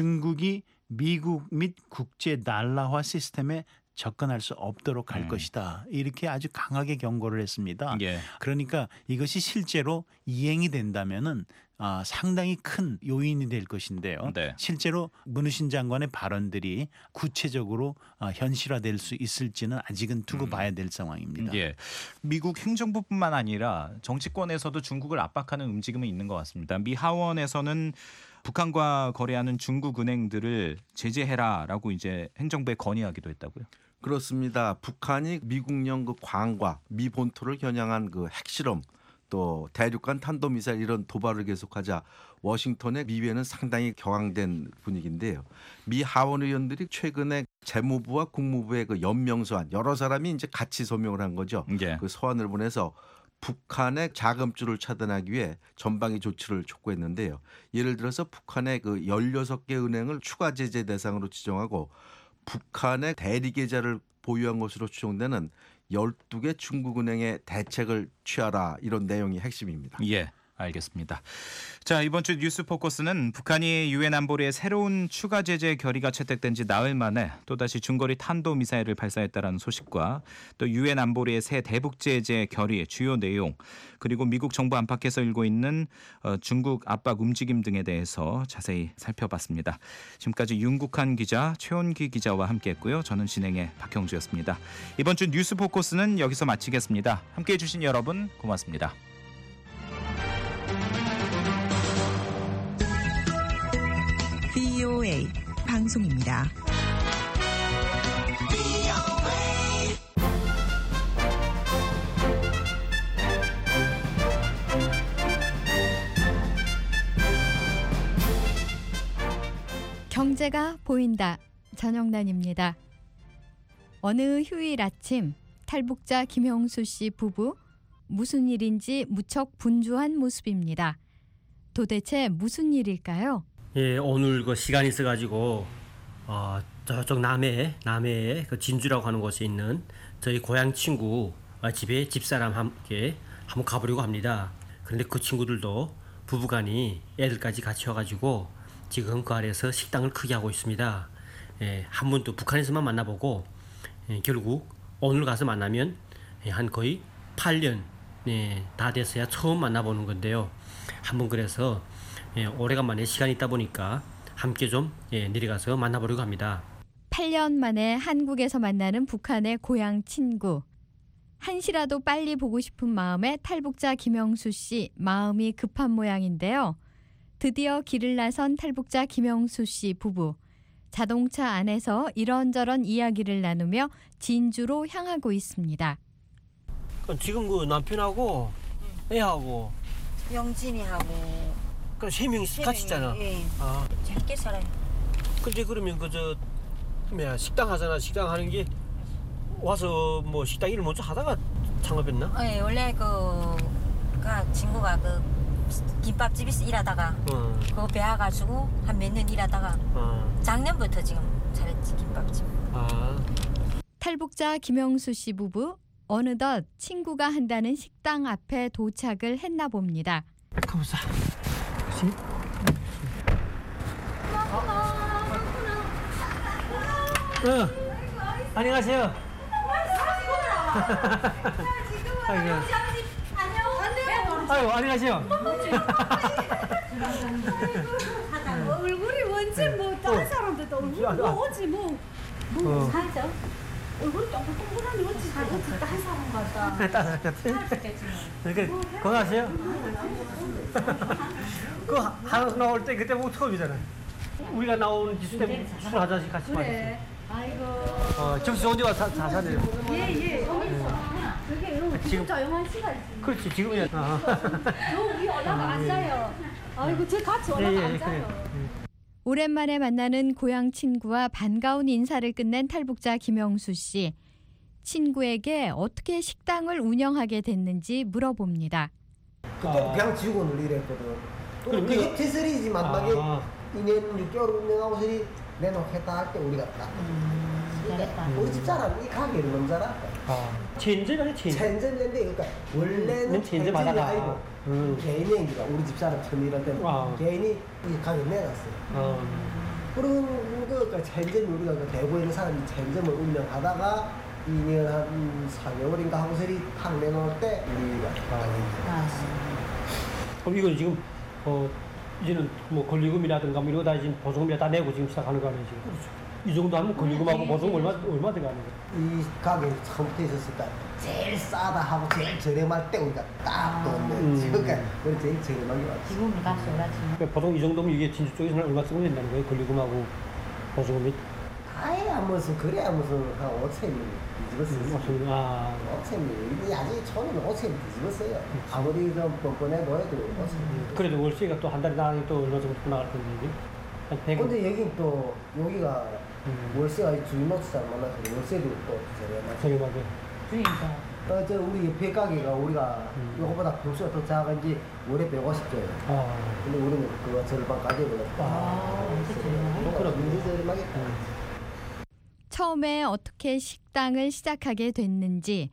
중국이 미국 및 국제 달러화 시스템에 접근할 수 없도록 할 음. 것이다. 이렇게 아주 강하게 경고를 했습니다. 예. 그러니까 이것이 실제로 이행이 된다면은 아, 상당히 큰 요인이 될 것인데요. 네. 실제로 문우신 장관의 발언들이 구체적으로 아, 현실화될 수 있을지는 아직은 두고 음. 봐야 될 상황입니다. 예. 미국 행정부뿐만 아니라 정치권에서도 중국을 압박하는 움직임이 있는 것 같습니다. 미 하원에서는 북한과 거래하는 중국 은행들을 제재해라라고 이제 행정부에 건의하기도 했다고요. 그렇습니다. 북한이 미국령 그 광과 미 본토를 겨냥한 그 핵실험 또 대륙간 탄도미사일 이런 도발을 계속하자 워싱턴의 미회는 상당히 격앙된 분위기인데요. 미 하원 의원들이 최근에 재무부와 국무부의 그 연명서안 여러 사람이 이제 같이 서명을 한 거죠. 예. 그 서한을 보내서 북한의 자금줄을 차단하기 위해 전방위 조치를 촉구했는데요. 예를 들어서 북한의 그 열여섯 개 은행을 추가 제재 대상으로 지정하고 북한의 대리 계좌를 보유한 것으로 추정되는 열두 개 중국 은행의 대책을 취하라 이런 내용이 핵심입니다. 예. 알겠습니다. 자, 이번 주 뉴스 포커스는 북한이 유엔 안보리의 새로운 추가 제재 결의가 채택된 지 나흘 만에 또다시 중거리 탄도 미사일을 발사했다라는 소식과 또 유엔 안보리의 새 대북 제재 결의의 주요 내용 그리고 미국 정부 안팎에서 일고 있는 어, 중국 압박 움직임 등에 대해서 자세히 살펴봤습니다. 지금까지 윤국한 기자, 최원기 기자와 함께했고요. 저는 진행의 박형주였습니다. 이번 주 뉴스 포커스는 여기서 마치겠습니다. 함께해 주신 여러분 고맙습니다. 브이오에이 방송입니다. 경제가 보인다. 전영란입니다. 어느 휴일 아침 탈북자 김형수 씨 부부 무슨 일인지 무척 분주한 모습입니다. 도대체 무슨 일일까요? 예, 오늘 그 시간이 있어가지고 어, 저쪽 남해 남해에 그 진주라고 하는 곳에 있는 저희 고향 친구 집에 집사람 함께 한번 가보려고 합니다. 그런데 그 친구들도 부부간이 애들까지 같이 와가지고 지금 그 아래에서 식당을 크게 하고 있습니다. 예, 한 번도 북한에서만 만나보고 예, 결국 오늘 가서 만나면 예, 한 거의 팔 년 예, 다 됐어야 처음 만나보는 건데요. 한번 그래서 예, 오래간만에 시간이 있다 보니까 함께 좀 예, 내려가서 만나보려고 합니다. 팔 년 만에 한국에서 만나는 북한의 고향 친구. 한시라도 빨리 보고 싶은 마음에 탈북자 김형수 씨 마음이 급한 모양인데요. 드디어 길을 나선 탈북자 김형수 씨 부부. 자동차 안에서 이런저런 이야기를 나누며 진주로 향하고 있습니다. 지금 그 남편하고 애하고 영진이하고 그럼 세 명이 같이 있잖아. 예. 아. 짧게 살아요. 근데 그러면 그저 뭐야 식당 하잖아. 식당 하는 게 와서 뭐 식당 일을 먼저 하다가 창업했나? 예, 원래 그가 친구가 그 김밥집에서 일하다가 어. 그거 배워가지고 한 몇 년 일하다가 어. 작년부터 지금 잘했지 김밥집. 아. 탈북자 김형수 씨 부부 어느덧 친구가 한다는 식당 앞에 도착을 했나 봅니다. 가보자. 어. 안녕하세요. 아이고. 아이고, 안녕하세요. 얼굴이 뭔지 뭐 다른 사람들도 얼굴이 뭐 어찌 뭐 뭐 살죠? 얼굴이 동글동글하니 어찌 어찌 다른 사람 같다. 따뜻 같아. 이렇게 건강하세요? 그 한국 나올 때 그때 뭐 처음이잖아. 우리가 나오는 기수 때 술 하자씩 같이 마셨어요. 그래. 아이고. 어, 접수 언제 와서 다 사네요. 예예. 그게 이러고 지금 조용한 시간이지. 그렇지 지금이야. 아. 저 위에 올라가 아, 앉아요. 아이고 저 같이 올라가 예, 예, 앉아요. 그래. 오랜만에 만나는 고향 친구와 반가운 인사를 끝낸 탈북자 김영수 씨. 친구에게 어떻게 식당을 운영하게 됐는지 물어봅니다. 그때 아. 그냥 지우고 놀리랬거든. 그게 티슬이지만 막이 이 년 육 개월 운영하고서 내놓겠다 할 때 우리가 딱 잘했다. 우리 집사람 이 가게를 너무 잘한다. 체인점이네 체인점. 체인점인데 그러니까 원래는 체인점 아니고 음. 개인행기가 우리 집사람 처음 일할 때는 아. 개인이 이 가게 내놨어요. 아. 그런 그 체인점 우리가 그 대구에 있는 사람이 체인점을 운영하다가 이 년 한 사 개월인가 하고서리 탁 내놓을 때 우리가 아. 그럼 이건 지금 어 이제는 뭐 권리금이라든가 뭐 이런 거 다 지금 보조금이라 다 내고 지금 시작하는 거 아니에요 지금? 그렇죠. 이 정도 하면 권리금하고 보조금 얼마 얼마 들어가는 거예요? 이 가게 처음부터 있었을까 제일 싸다 하고 제일 저렴할 때 우리가 딱 떴네. 음. 그러니까 우리 제일 저렴한 게 맞지. 지금 값이 올랐지. 그러니까 보통 이 정도면 이게 진주 쪽에서는 얼마 쓰면 된다는 거예요? 권리금하고 보조금이? 아예 무슨 그래야 무슨 한 오천이 뒤집었어요. 음, 아. 오천이 아직 처음에는 오천이 뒤집었어요. 아무리 좀 뻔뻔해 보여도 오천이. 그래도 월세가 또 한 달에 나가니 또 얼마 정도 나갈 텐데 이게? 한 백. 근데 여기 또 여기가 음. 월세가 주인노트 잘 만나서 월세도 또 저렴하죠. 저렴하게. 주인자. 어, 저 우리 옆에 가게가 우리가 음. 이거보다 평수가 더 작은지 월에 백오십 조예요. 아. 근데 우리는 그거 절반 가격으로. 아, 진짜 저렴하게. 그럼 문제 저렴하겠다. 음. 처음에 어떻게 식당을 시작하게 됐는지,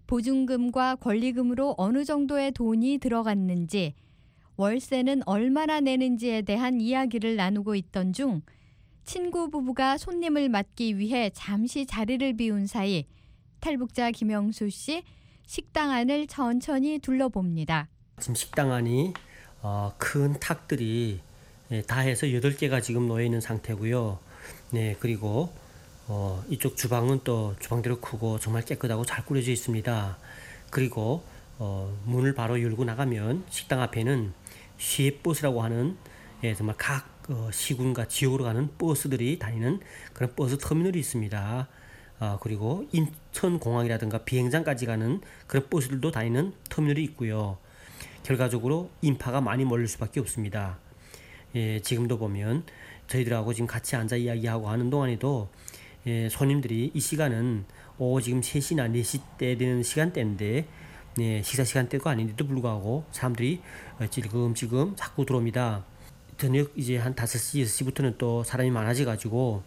보증금과 권리금으로 어느 정도의 돈이 들어갔는지, 월세는 얼마나 내는지에 대한 이야기를 나누고 있던 중 친구 부부가 손님을 맞기 위해 잠시 자리를 비운 사이 탈북자 김영수 씨 식당 안을 천천히 둘러봅니다. 지금 식당 안이 어, 큰 탁들이 예, 다 해서 여덟 개가 지금 놓여 있는 상태고요. 네, 그리고 어, 이쪽 주방은 또 주방대로 크고 정말 깨끗하고 잘 꾸려져 있습니다. 그리고 어, 문을 바로 열고 나가면 식당 앞에는 시외버스라고 하는 예, 정말 각 어, 시군과 지역으로 가는 버스들이 다니는 그런 버스 터미널이 있습니다. 어, 그리고 인천공항이라든가 비행장까지 가는 그런 버스들도 다니는 터미널이 있고요. 결과적으로 인파가 많이 몰릴 수밖에 없습니다. 예, 지금도 보면 저희들하고 지금 같이 앉아 이야기하고 하는 동안에도 예, 손님들이 이 시간은 오후 지금 세 시나 네 시 때 되는 시간대인데 예, 식사 시간대가 아닌데도 불구하고 사람들이 찔끔찔끔 자꾸 들어옵니다. 저녁 이제 한 다섯 시, 여섯 시부터는 또 사람이 많아져 가지고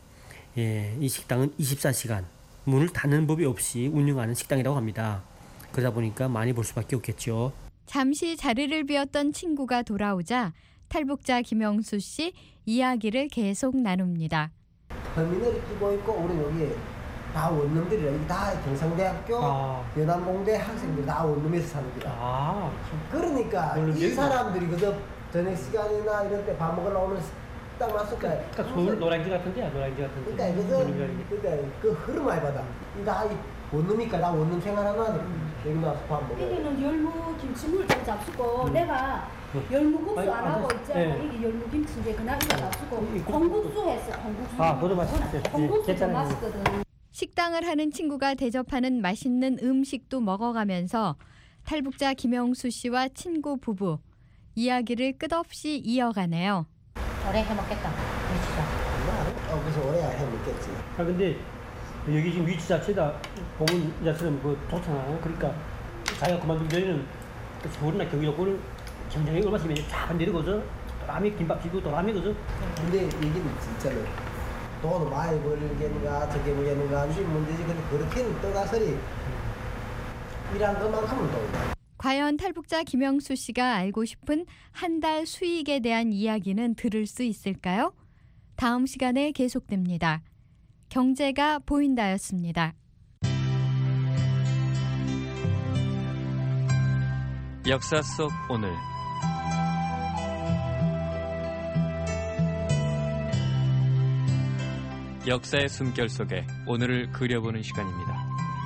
예, 이 식당은 이십사 시간 문을 닫는 법이 없이 운영하는 식당이라고 합니다. 그러다 보니까 많이 볼 수밖에 없겠죠. 잠시 자리를 비웠던 친구가 돌아오자 탈북자 김영수 씨 이야기를 계속 나눕니다. 터미널이 끼고 있고 우리 여기 다 원룸들이라 여기 다 경상대학교, 아. 연안공대 학생들 다 원룸에서 사는 거야. 아. 그러니까 이 사람들이 그저 저녁 시간이나 이런 때 밥 먹으러 오는 딱 왔을 때. 그러니까 서울 노량지 같은데야, 노량지 같은데. 그러니까 그저 그러니까 그 흐름 많이 받아. 다 원룸이니까 나 원룸 생활하나 여기 나와서 밥 먹어. 여기는 열무 김치물 좀 잡수고 음. 내가 열무국수 아니, 안 하고 있잖아. 네. 이게 열무김치인데 그날 이거 잡수고 콩국수 했어. 콩국수. 아, 그것도 맛있어요. 콩국수 좀 맛있거든. 식당을 하는 친구가 대접하는 맛있는 음식도 먹어가면서 탈북자 김영수 씨와 친구 부부 이야기를 끝없이 이어가네요. 오래 해먹겠다. 위치가. 어, 그래서 오래 해먹겠지. 아 근데 여기 지금 위치 자체가 보면 이자처럼 그 좋잖아요. 그러니까 자기가 그만두기 전에는 서울이나 경기도권을 경쟁이 얼마 심해 쫙 내려거죠. 도라미 김밥집이고 도라미 그죠. 근데 얘기는 진짜로 돈을 많이 벌겠는가 저게 뭐겠는가 하는 문제지. 근데 그렇게는 떠나서리 일한 것만큼은 또. 과연 탈북자 김영수 씨가 알고 싶은 한 달 수익에 대한 이야기는 들을 수 있을까요? 다음 시간에 계속됩니다. 경제가 보인다였습니다. 역사 속 오늘 역사의 숨결 속에 오늘을 그려보는 시간입니다.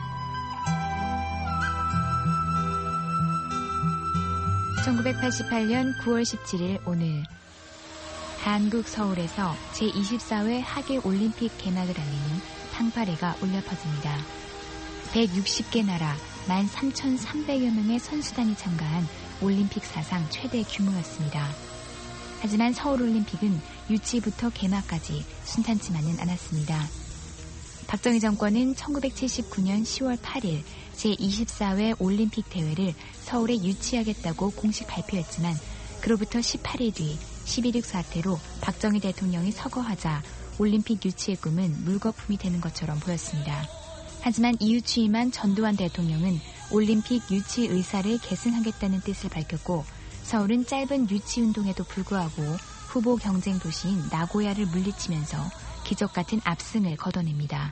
천구백팔십팔 년 구월 십칠일 오늘 한국 서울에서 제이십사 회 하계올림픽 개막을 알리는 탕파레가 울려 퍼집니다. 백육십 개 나라 만 삼천삼백여 명의 선수단이 참가한 올림픽 사상 최대 규모였습니다. 하지만 서울올림픽은 유치부터 개막까지 순탄치만은 않았습니다. 박정희 정권은 천구백칠십구 년 시월 팔일 제이십사 회 올림픽 대회를 서울에 유치하겠다고 공식 발표했지만 그로부터 십팔 일 뒤 십일육 사태로 박정희 대통령이 서거하자 올림픽 유치의 꿈은 물거품이 되는 것처럼 보였습니다. 하지만 이후 취임한 전두환 대통령은 올림픽 유치 의사를 계승하겠다는 뜻을 밝혔고 서울은 짧은 유치 운동에도 불구하고 후보 경쟁 도시인 나고야를 물리치면서 기적 같은 압승을 거둬냅니다.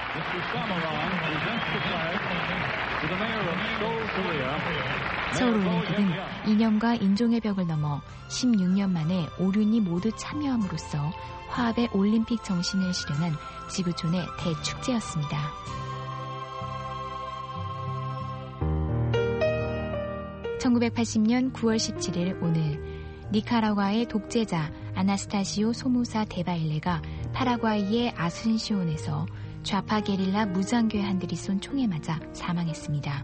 서울올림픽은 이념과 인종의 벽을 넘어 십육 년 만에 오륜이 모두 참여함으로써 화합의 올림픽 정신을 실현한 지구촌의 대축제였습니다. 천구백팔십 년 구월 십칠일 오늘 니카라과의 독재자 아나스타시오 소모사 데바일레가 파라과이의 아순시온에서 좌파 게릴라 무장교회 한들이 쏜 총에 맞아 사망했습니다.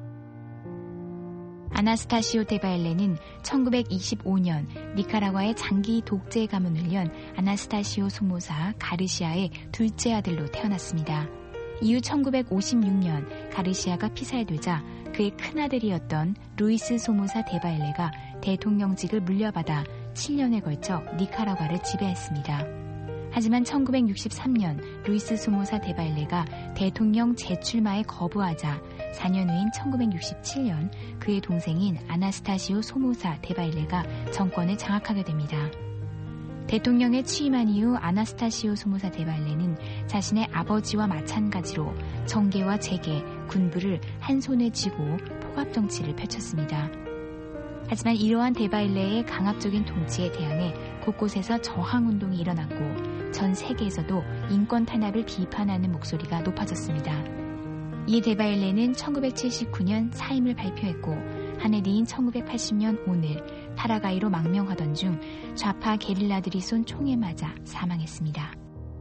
아나스타시오 데바일레는 천구백이십오 년 니카라과의 장기 독재 가문을 연 아나스타시오 소모사 가르시아의 둘째 아들로 태어났습니다. 이후 천구백오십육 년 가르시아가 피살되자 그의 큰아들이었던 루이스 소모사 데바일레가 대통령직을 물려받아 칠 년에 걸쳐 니카라과를 지배했습니다. 하지만 천구백육십삼 년 루이스 소모사 데바일레가 대통령 재출마에 거부하자 사 년 후인 천구백육십칠 년 그의 동생인 아나스타시오 소모사 데바일레가 정권을 장악하게 됩니다. 대통령에 취임한 이후 아나스타시오 소모사 데바일레는 자신의 아버지와 마찬가지로 정계와 재계, 군부를 한 손에 쥐고 포갑 정치를 펼쳤습니다. 하지만 이러한 데바일레의 강압적인 통치에 대항해 곳곳에서 저항운동이 일어났고 전 세계에서도 인권 탄압을 비판하는 목소리가 높아졌습니다. 이 데바일레는 천구백칠십구 년 사임을 발표했고 한 해 뒤인 천구백팔십 년 오늘 파라과이로 망명하던 중 좌파 게릴라들이 쏜 총에 맞아 사망했습니다.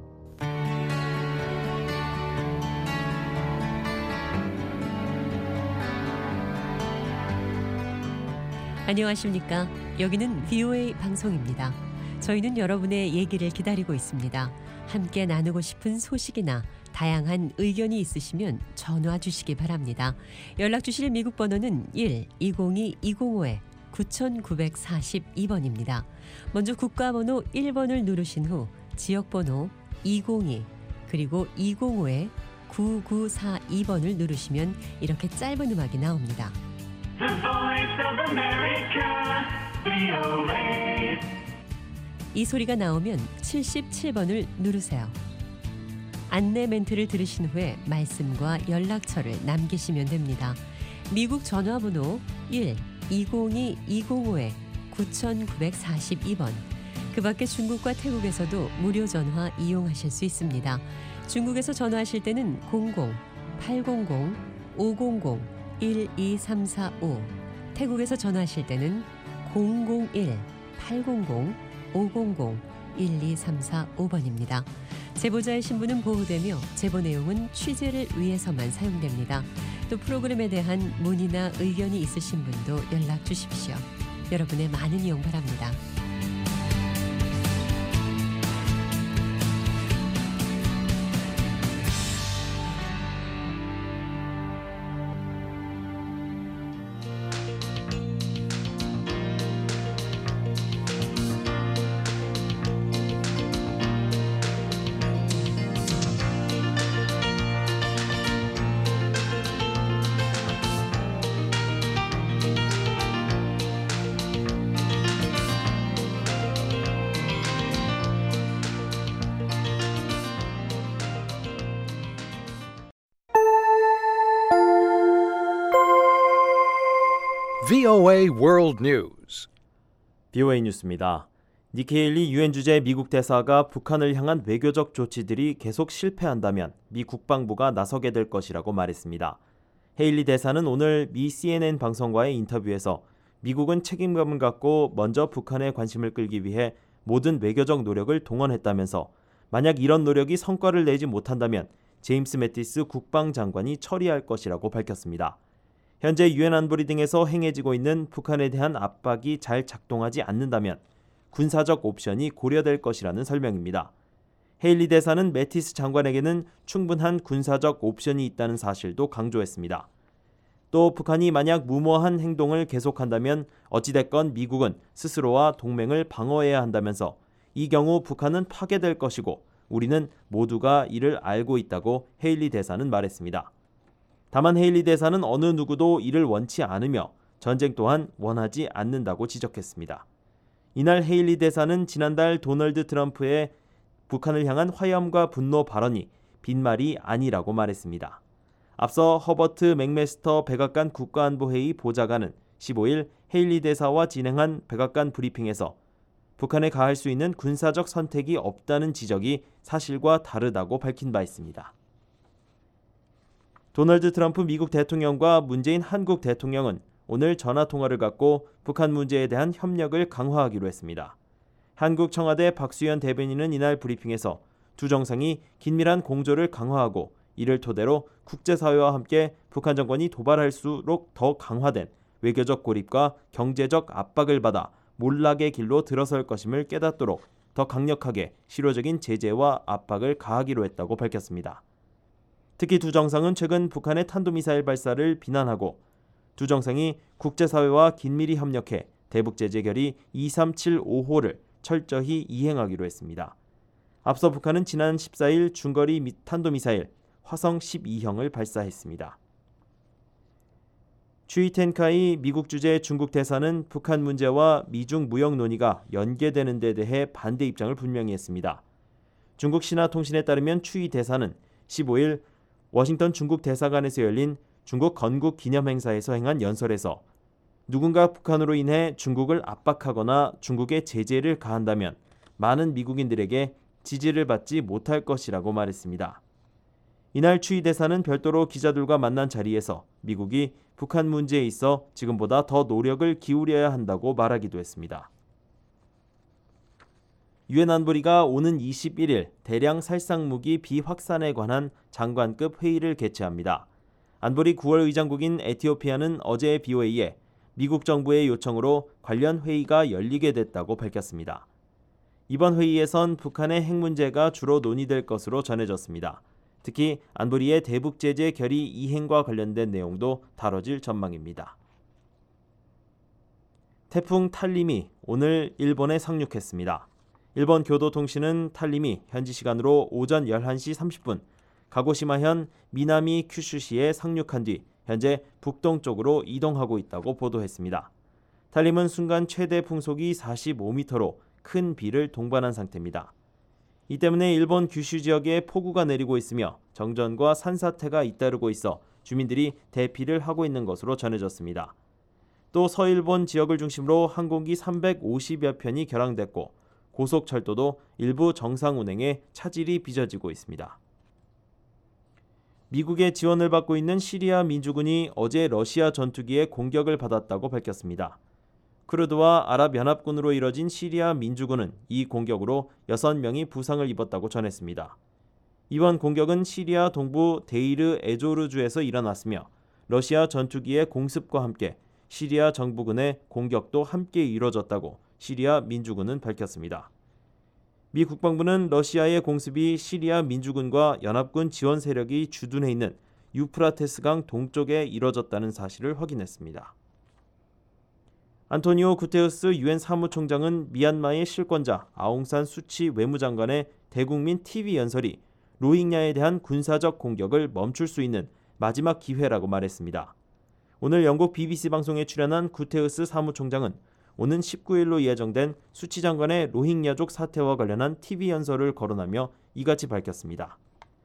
안녕하십니까? 여기는 브이오에이 방송입니다. 저희는 여러분의 얘기를 기다리고 있습니다. 함께 나누고 싶은 소식이나 다양한 의견이 있으시면 전화 주시기 바랍니다. 연락 주실 미국 번호는 일 이공이 이공오 구구사이 번입니다. 먼저 국가번호 일 번을 누르신 후 지역번호 이공이 그리고 이공오 구구사이 번을 누르시면 이렇게 짧은 음악이 나옵니다. The Voice of America, 브이오에이. 이 소리가 나오면 칠십칠 번을 누르세요. 안내 멘트를 들으신 후에 말씀과 연락처를 남기시면 됩니다. 미국 전화번호 일 이공이 이공오 구구사이 번. 그 밖에 중국과 태국에서도 무료 전화 이용하실 수 있습니다. 중국에서 전화하실 때는 공공 팔공공 오공공 일이삼사오, 태국에서 전화하실 때는 공공일 팔공공 오공공 일이삼사오 번입니다. 제보자의 신분은 보호되며 제보 내용은 취재를 위해서만 사용됩니다. 또 프로그램에 대한 문의나 의견이 있으신 분도 연락 주십시오. 여러분의 많은 이용 바랍니다. 브이오에이 World News. 브이오에이 뉴스입니다. 니키 헤일리 유엔 주재 미국 대사가 북한을 향한 외교적 조치들이 계속 실패한다면 미 국방부가 나서게 될 것이라고 말했습니다. 헤일리 대사는 오늘 미 씨엔엔 방송과의 인터뷰에서 미국은 책임감을 갖고 먼저 북한의 관심을 끌기 위해 모든 외교적 노력을 동원했다면서 만약 이런 노력이 성과를 내지 못한다면 제임스 매티스 국방장관이 처리할 것이라고 밝혔습니다. 현재 유엔 안보리 등에서 행해지고 있는 북한에 대한 압박이 잘 작동하지 않는다면 군사적 옵션이 고려될 것이라는 설명입니다. 헤일리 대사는 매티스 장관에게는 충분한 군사적 옵션이 있다는 사실도 강조했습니다. 또 북한이 만약 무모한 행동을 계속한다면 어찌됐건 미국은 스스로와 동맹을 방어해야 한다면서 이 경우 북한은 파괴될 것이고 우리는 모두가 이를 알고 있다고 헤일리 대사는 말했습니다. 다만 헤일리 대사는 어느 누구도 이를 원치 않으며 전쟁 또한 원하지 않는다고 지적했습니다. 이날 헤일리 대사는 지난달 도널드 트럼프의 북한을 향한 화염과 분노 발언이 빈말이 아니라고 말했습니다. 앞서 허버트 맥메스터 백악관 국가안보회의 보좌관은 십오일 헤일리 대사와 진행한 백악관 브리핑에서 북한에 가할 수 있는 군사적 선택이 없다는 지적이 사실과 다르다고 밝힌 바 있습니다. 도널드 트럼프 미국 대통령과 문재인 한국 대통령은 오늘 전화통화를 갖고 북한 문제에 대한 협력을 강화하기로 했습니다. 한국 청와대 박수현 대변인은 이날 브리핑에서 두 정상이 긴밀한 공조를 강화하고 이를 토대로 국제사회와 함께 북한 정권이 도발할수록 더 강화된 외교적 고립과 경제적 압박을 받아 몰락의 길로 들어설 것임을 깨닫도록 더 강력하게 실효적인 제재와 압박을 가하기로 했다고 밝혔습니다. 특히 두 정상은 최근 북한의 탄도미사일 발사를 비난하고 두 정상이 국제사회와 긴밀히 협력해 대북제재 결의 이삼칠오호를 철저히 이행하기로 했습니다. 앞서 북한은 지난 십사일 중거리 탄도미사일 화성 십이형을 발사했습니다. 추이 텐카이 미국 주재 중국 대사는 북한 문제와 미중 무역 논의가 연계되는 데 대해 반대 입장을 분명히 했습니다. 중국 신화통신에 따르면 추이 대사는 십오일 워싱턴 중국 대사관에서 열린 중국 건국 기념행사에서 행한 연설에서 누군가 북한으로 인해 중국을 압박하거나 중국에 제재를 가한다면 많은 미국인들에게 지지를 받지 못할 것이라고 말했습니다. 이날 추이 대사는 별도로 기자들과 만난 자리에서 미국이 북한 문제에 있어 지금보다 더 노력을 기울여야 한다고 말하기도 했습니다. 유엔 안보리가 오는 이십일일 대량 살상무기 비확산에 관한 장관급 회의를 개최합니다. 안보리 구월 의장국인 에티오피아는 어제 비오에이에 미국 정부의 요청으로 관련 회의가 열리게 됐다고 밝혔습니다. 이번 회의에선 북한의 핵 문제가 주로 논의될 것으로 전해졌습니다. 특히 안보리의 대북제재 결의 이행과 관련된 내용도 다뤄질 전망입니다. 태풍 탈림이 오늘 일본에 상륙했습니다. 일본 교도통신은 탈림이 현지 시간으로 오전 열한시 삼십분 가고시마현 미나미 큐슈시에 상륙한 뒤 현재 북동쪽으로 이동하고 있다고 보도했습니다. 탈림은 순간 최대 풍속이 사십오미터로 큰 비를 동반한 상태입니다. 이 때문에 일본 규슈 지역에 폭우가 내리고 있으며 정전과 산사태가 잇따르고 있어 주민들이 대피를 하고 있는 것으로 전해졌습니다. 또 서일본 지역을 중심으로 항공기 삼백오십여 편이 결항됐고 고속철도도 일부 정상 운행에 차질이 빚어지고 있습니다. 미국의 지원을 받고 있는 시리아 민주군이 어제 러시아 전투기의 공격을 받았다고 밝혔습니다. 쿠르드와 아랍연합군으로 이뤄진 시리아 민주군은 이 공격으로 여섯 명이 부상을 입었다고 전했습니다. 이번 공격은 시리아 동부 데이르 에조르주에서 일어났으며 러시아 전투기의 공습과 함께 시리아 정부군의 공격도 함께 이뤄졌다고 시리아 민주군은 밝혔습니다. 미 국방부는 러시아의 공습이 시리아 민주군과 연합군 지원 세력이 주둔해 있는 유프라테스강 동쪽에 이뤄졌다는 사실을 확인했습니다. 안토니오 구테우스 유엔 사무총장은 미얀마의 실권자 아웅산 수치 외무장관의 대국민 티비 연설이 로힝야에 대한 군사적 공격을 멈출 수 있는 마지막 기회라고 말했습니다. 오늘 영국 비비씨 방송에 출연한 구테우스 사무총장은 오는 십구일로 예정된 수치 장관의 로힝야족 사태와 관련한 티비 연설을 거론하며 이같이 밝혔습니다.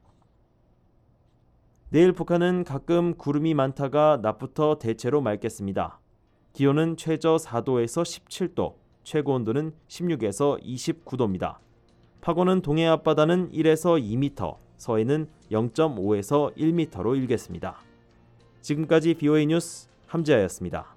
내일 북한은 가끔 구름이 많다가 낮부터 대체로 맑겠습니다. 기온은 최저 사도에서 십칠도, 최고 온도는 십육에서 이십구도입니다. 파고는 동해 앞바다는 일에서 이미터, 서해는 영점오에서 일미터로 일겠습니다. 지금까지 비오에이 뉴스 함재하였습니다.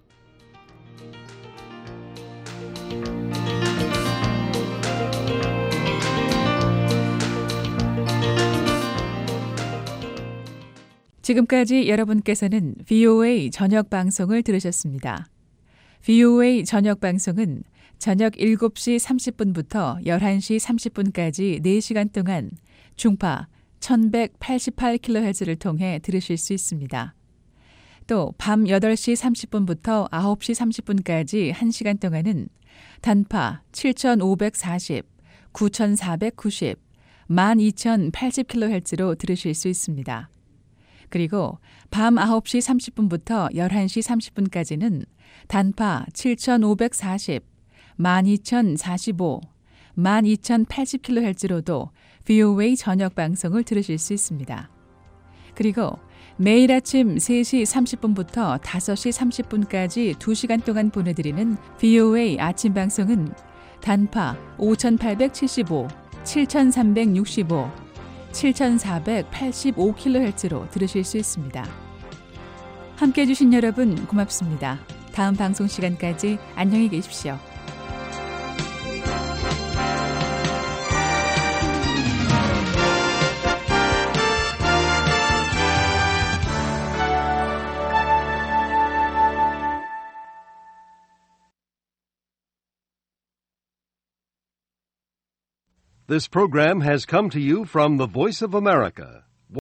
지금까지 여러분께서는 브이오에이 저녁 방송을 들으셨습니다. 브이오에이 저녁 방송은 저녁 일곱 시 삼십 분부터 열한 시 삼십 분까지 네 시간 동안 중파 천백팔십팔 킬로헤르츠를 통해 들으실 수 있습니다. 또 밤 여덟 시 삼십 분부터 아홉 시 삼십 분까지 한 시간 동안은 단파 칠천오백사십, 구천사백구십, 만 이천팔십 킬로헤르츠로 들으실 수 있습니다. 그리고 밤 아홉 시 삼십 분부터 열한 시 삼십 분까지는 단파 칠천오백사십, 만 이천사십오, 만 이천팔십 킬로헤르츠로도 브이오에이 저녁 방송을 들으실 수 있습니다. 그리고 매일 아침 세 시 삼십 분부터 다섯 시 삼십 분까지 두 시간 동안 보내드리는 브이오에이 아침 방송은 단파 오천팔백칠십오, 칠천삼백육십오, 칠천사백팔십오 킬로헤르츠로 들으실 수 있습니다. 함께해 주신 여러분 고맙습니다. 다음 방송 시간까지 안녕히 계십시오. This program has come to you from the Voice of America,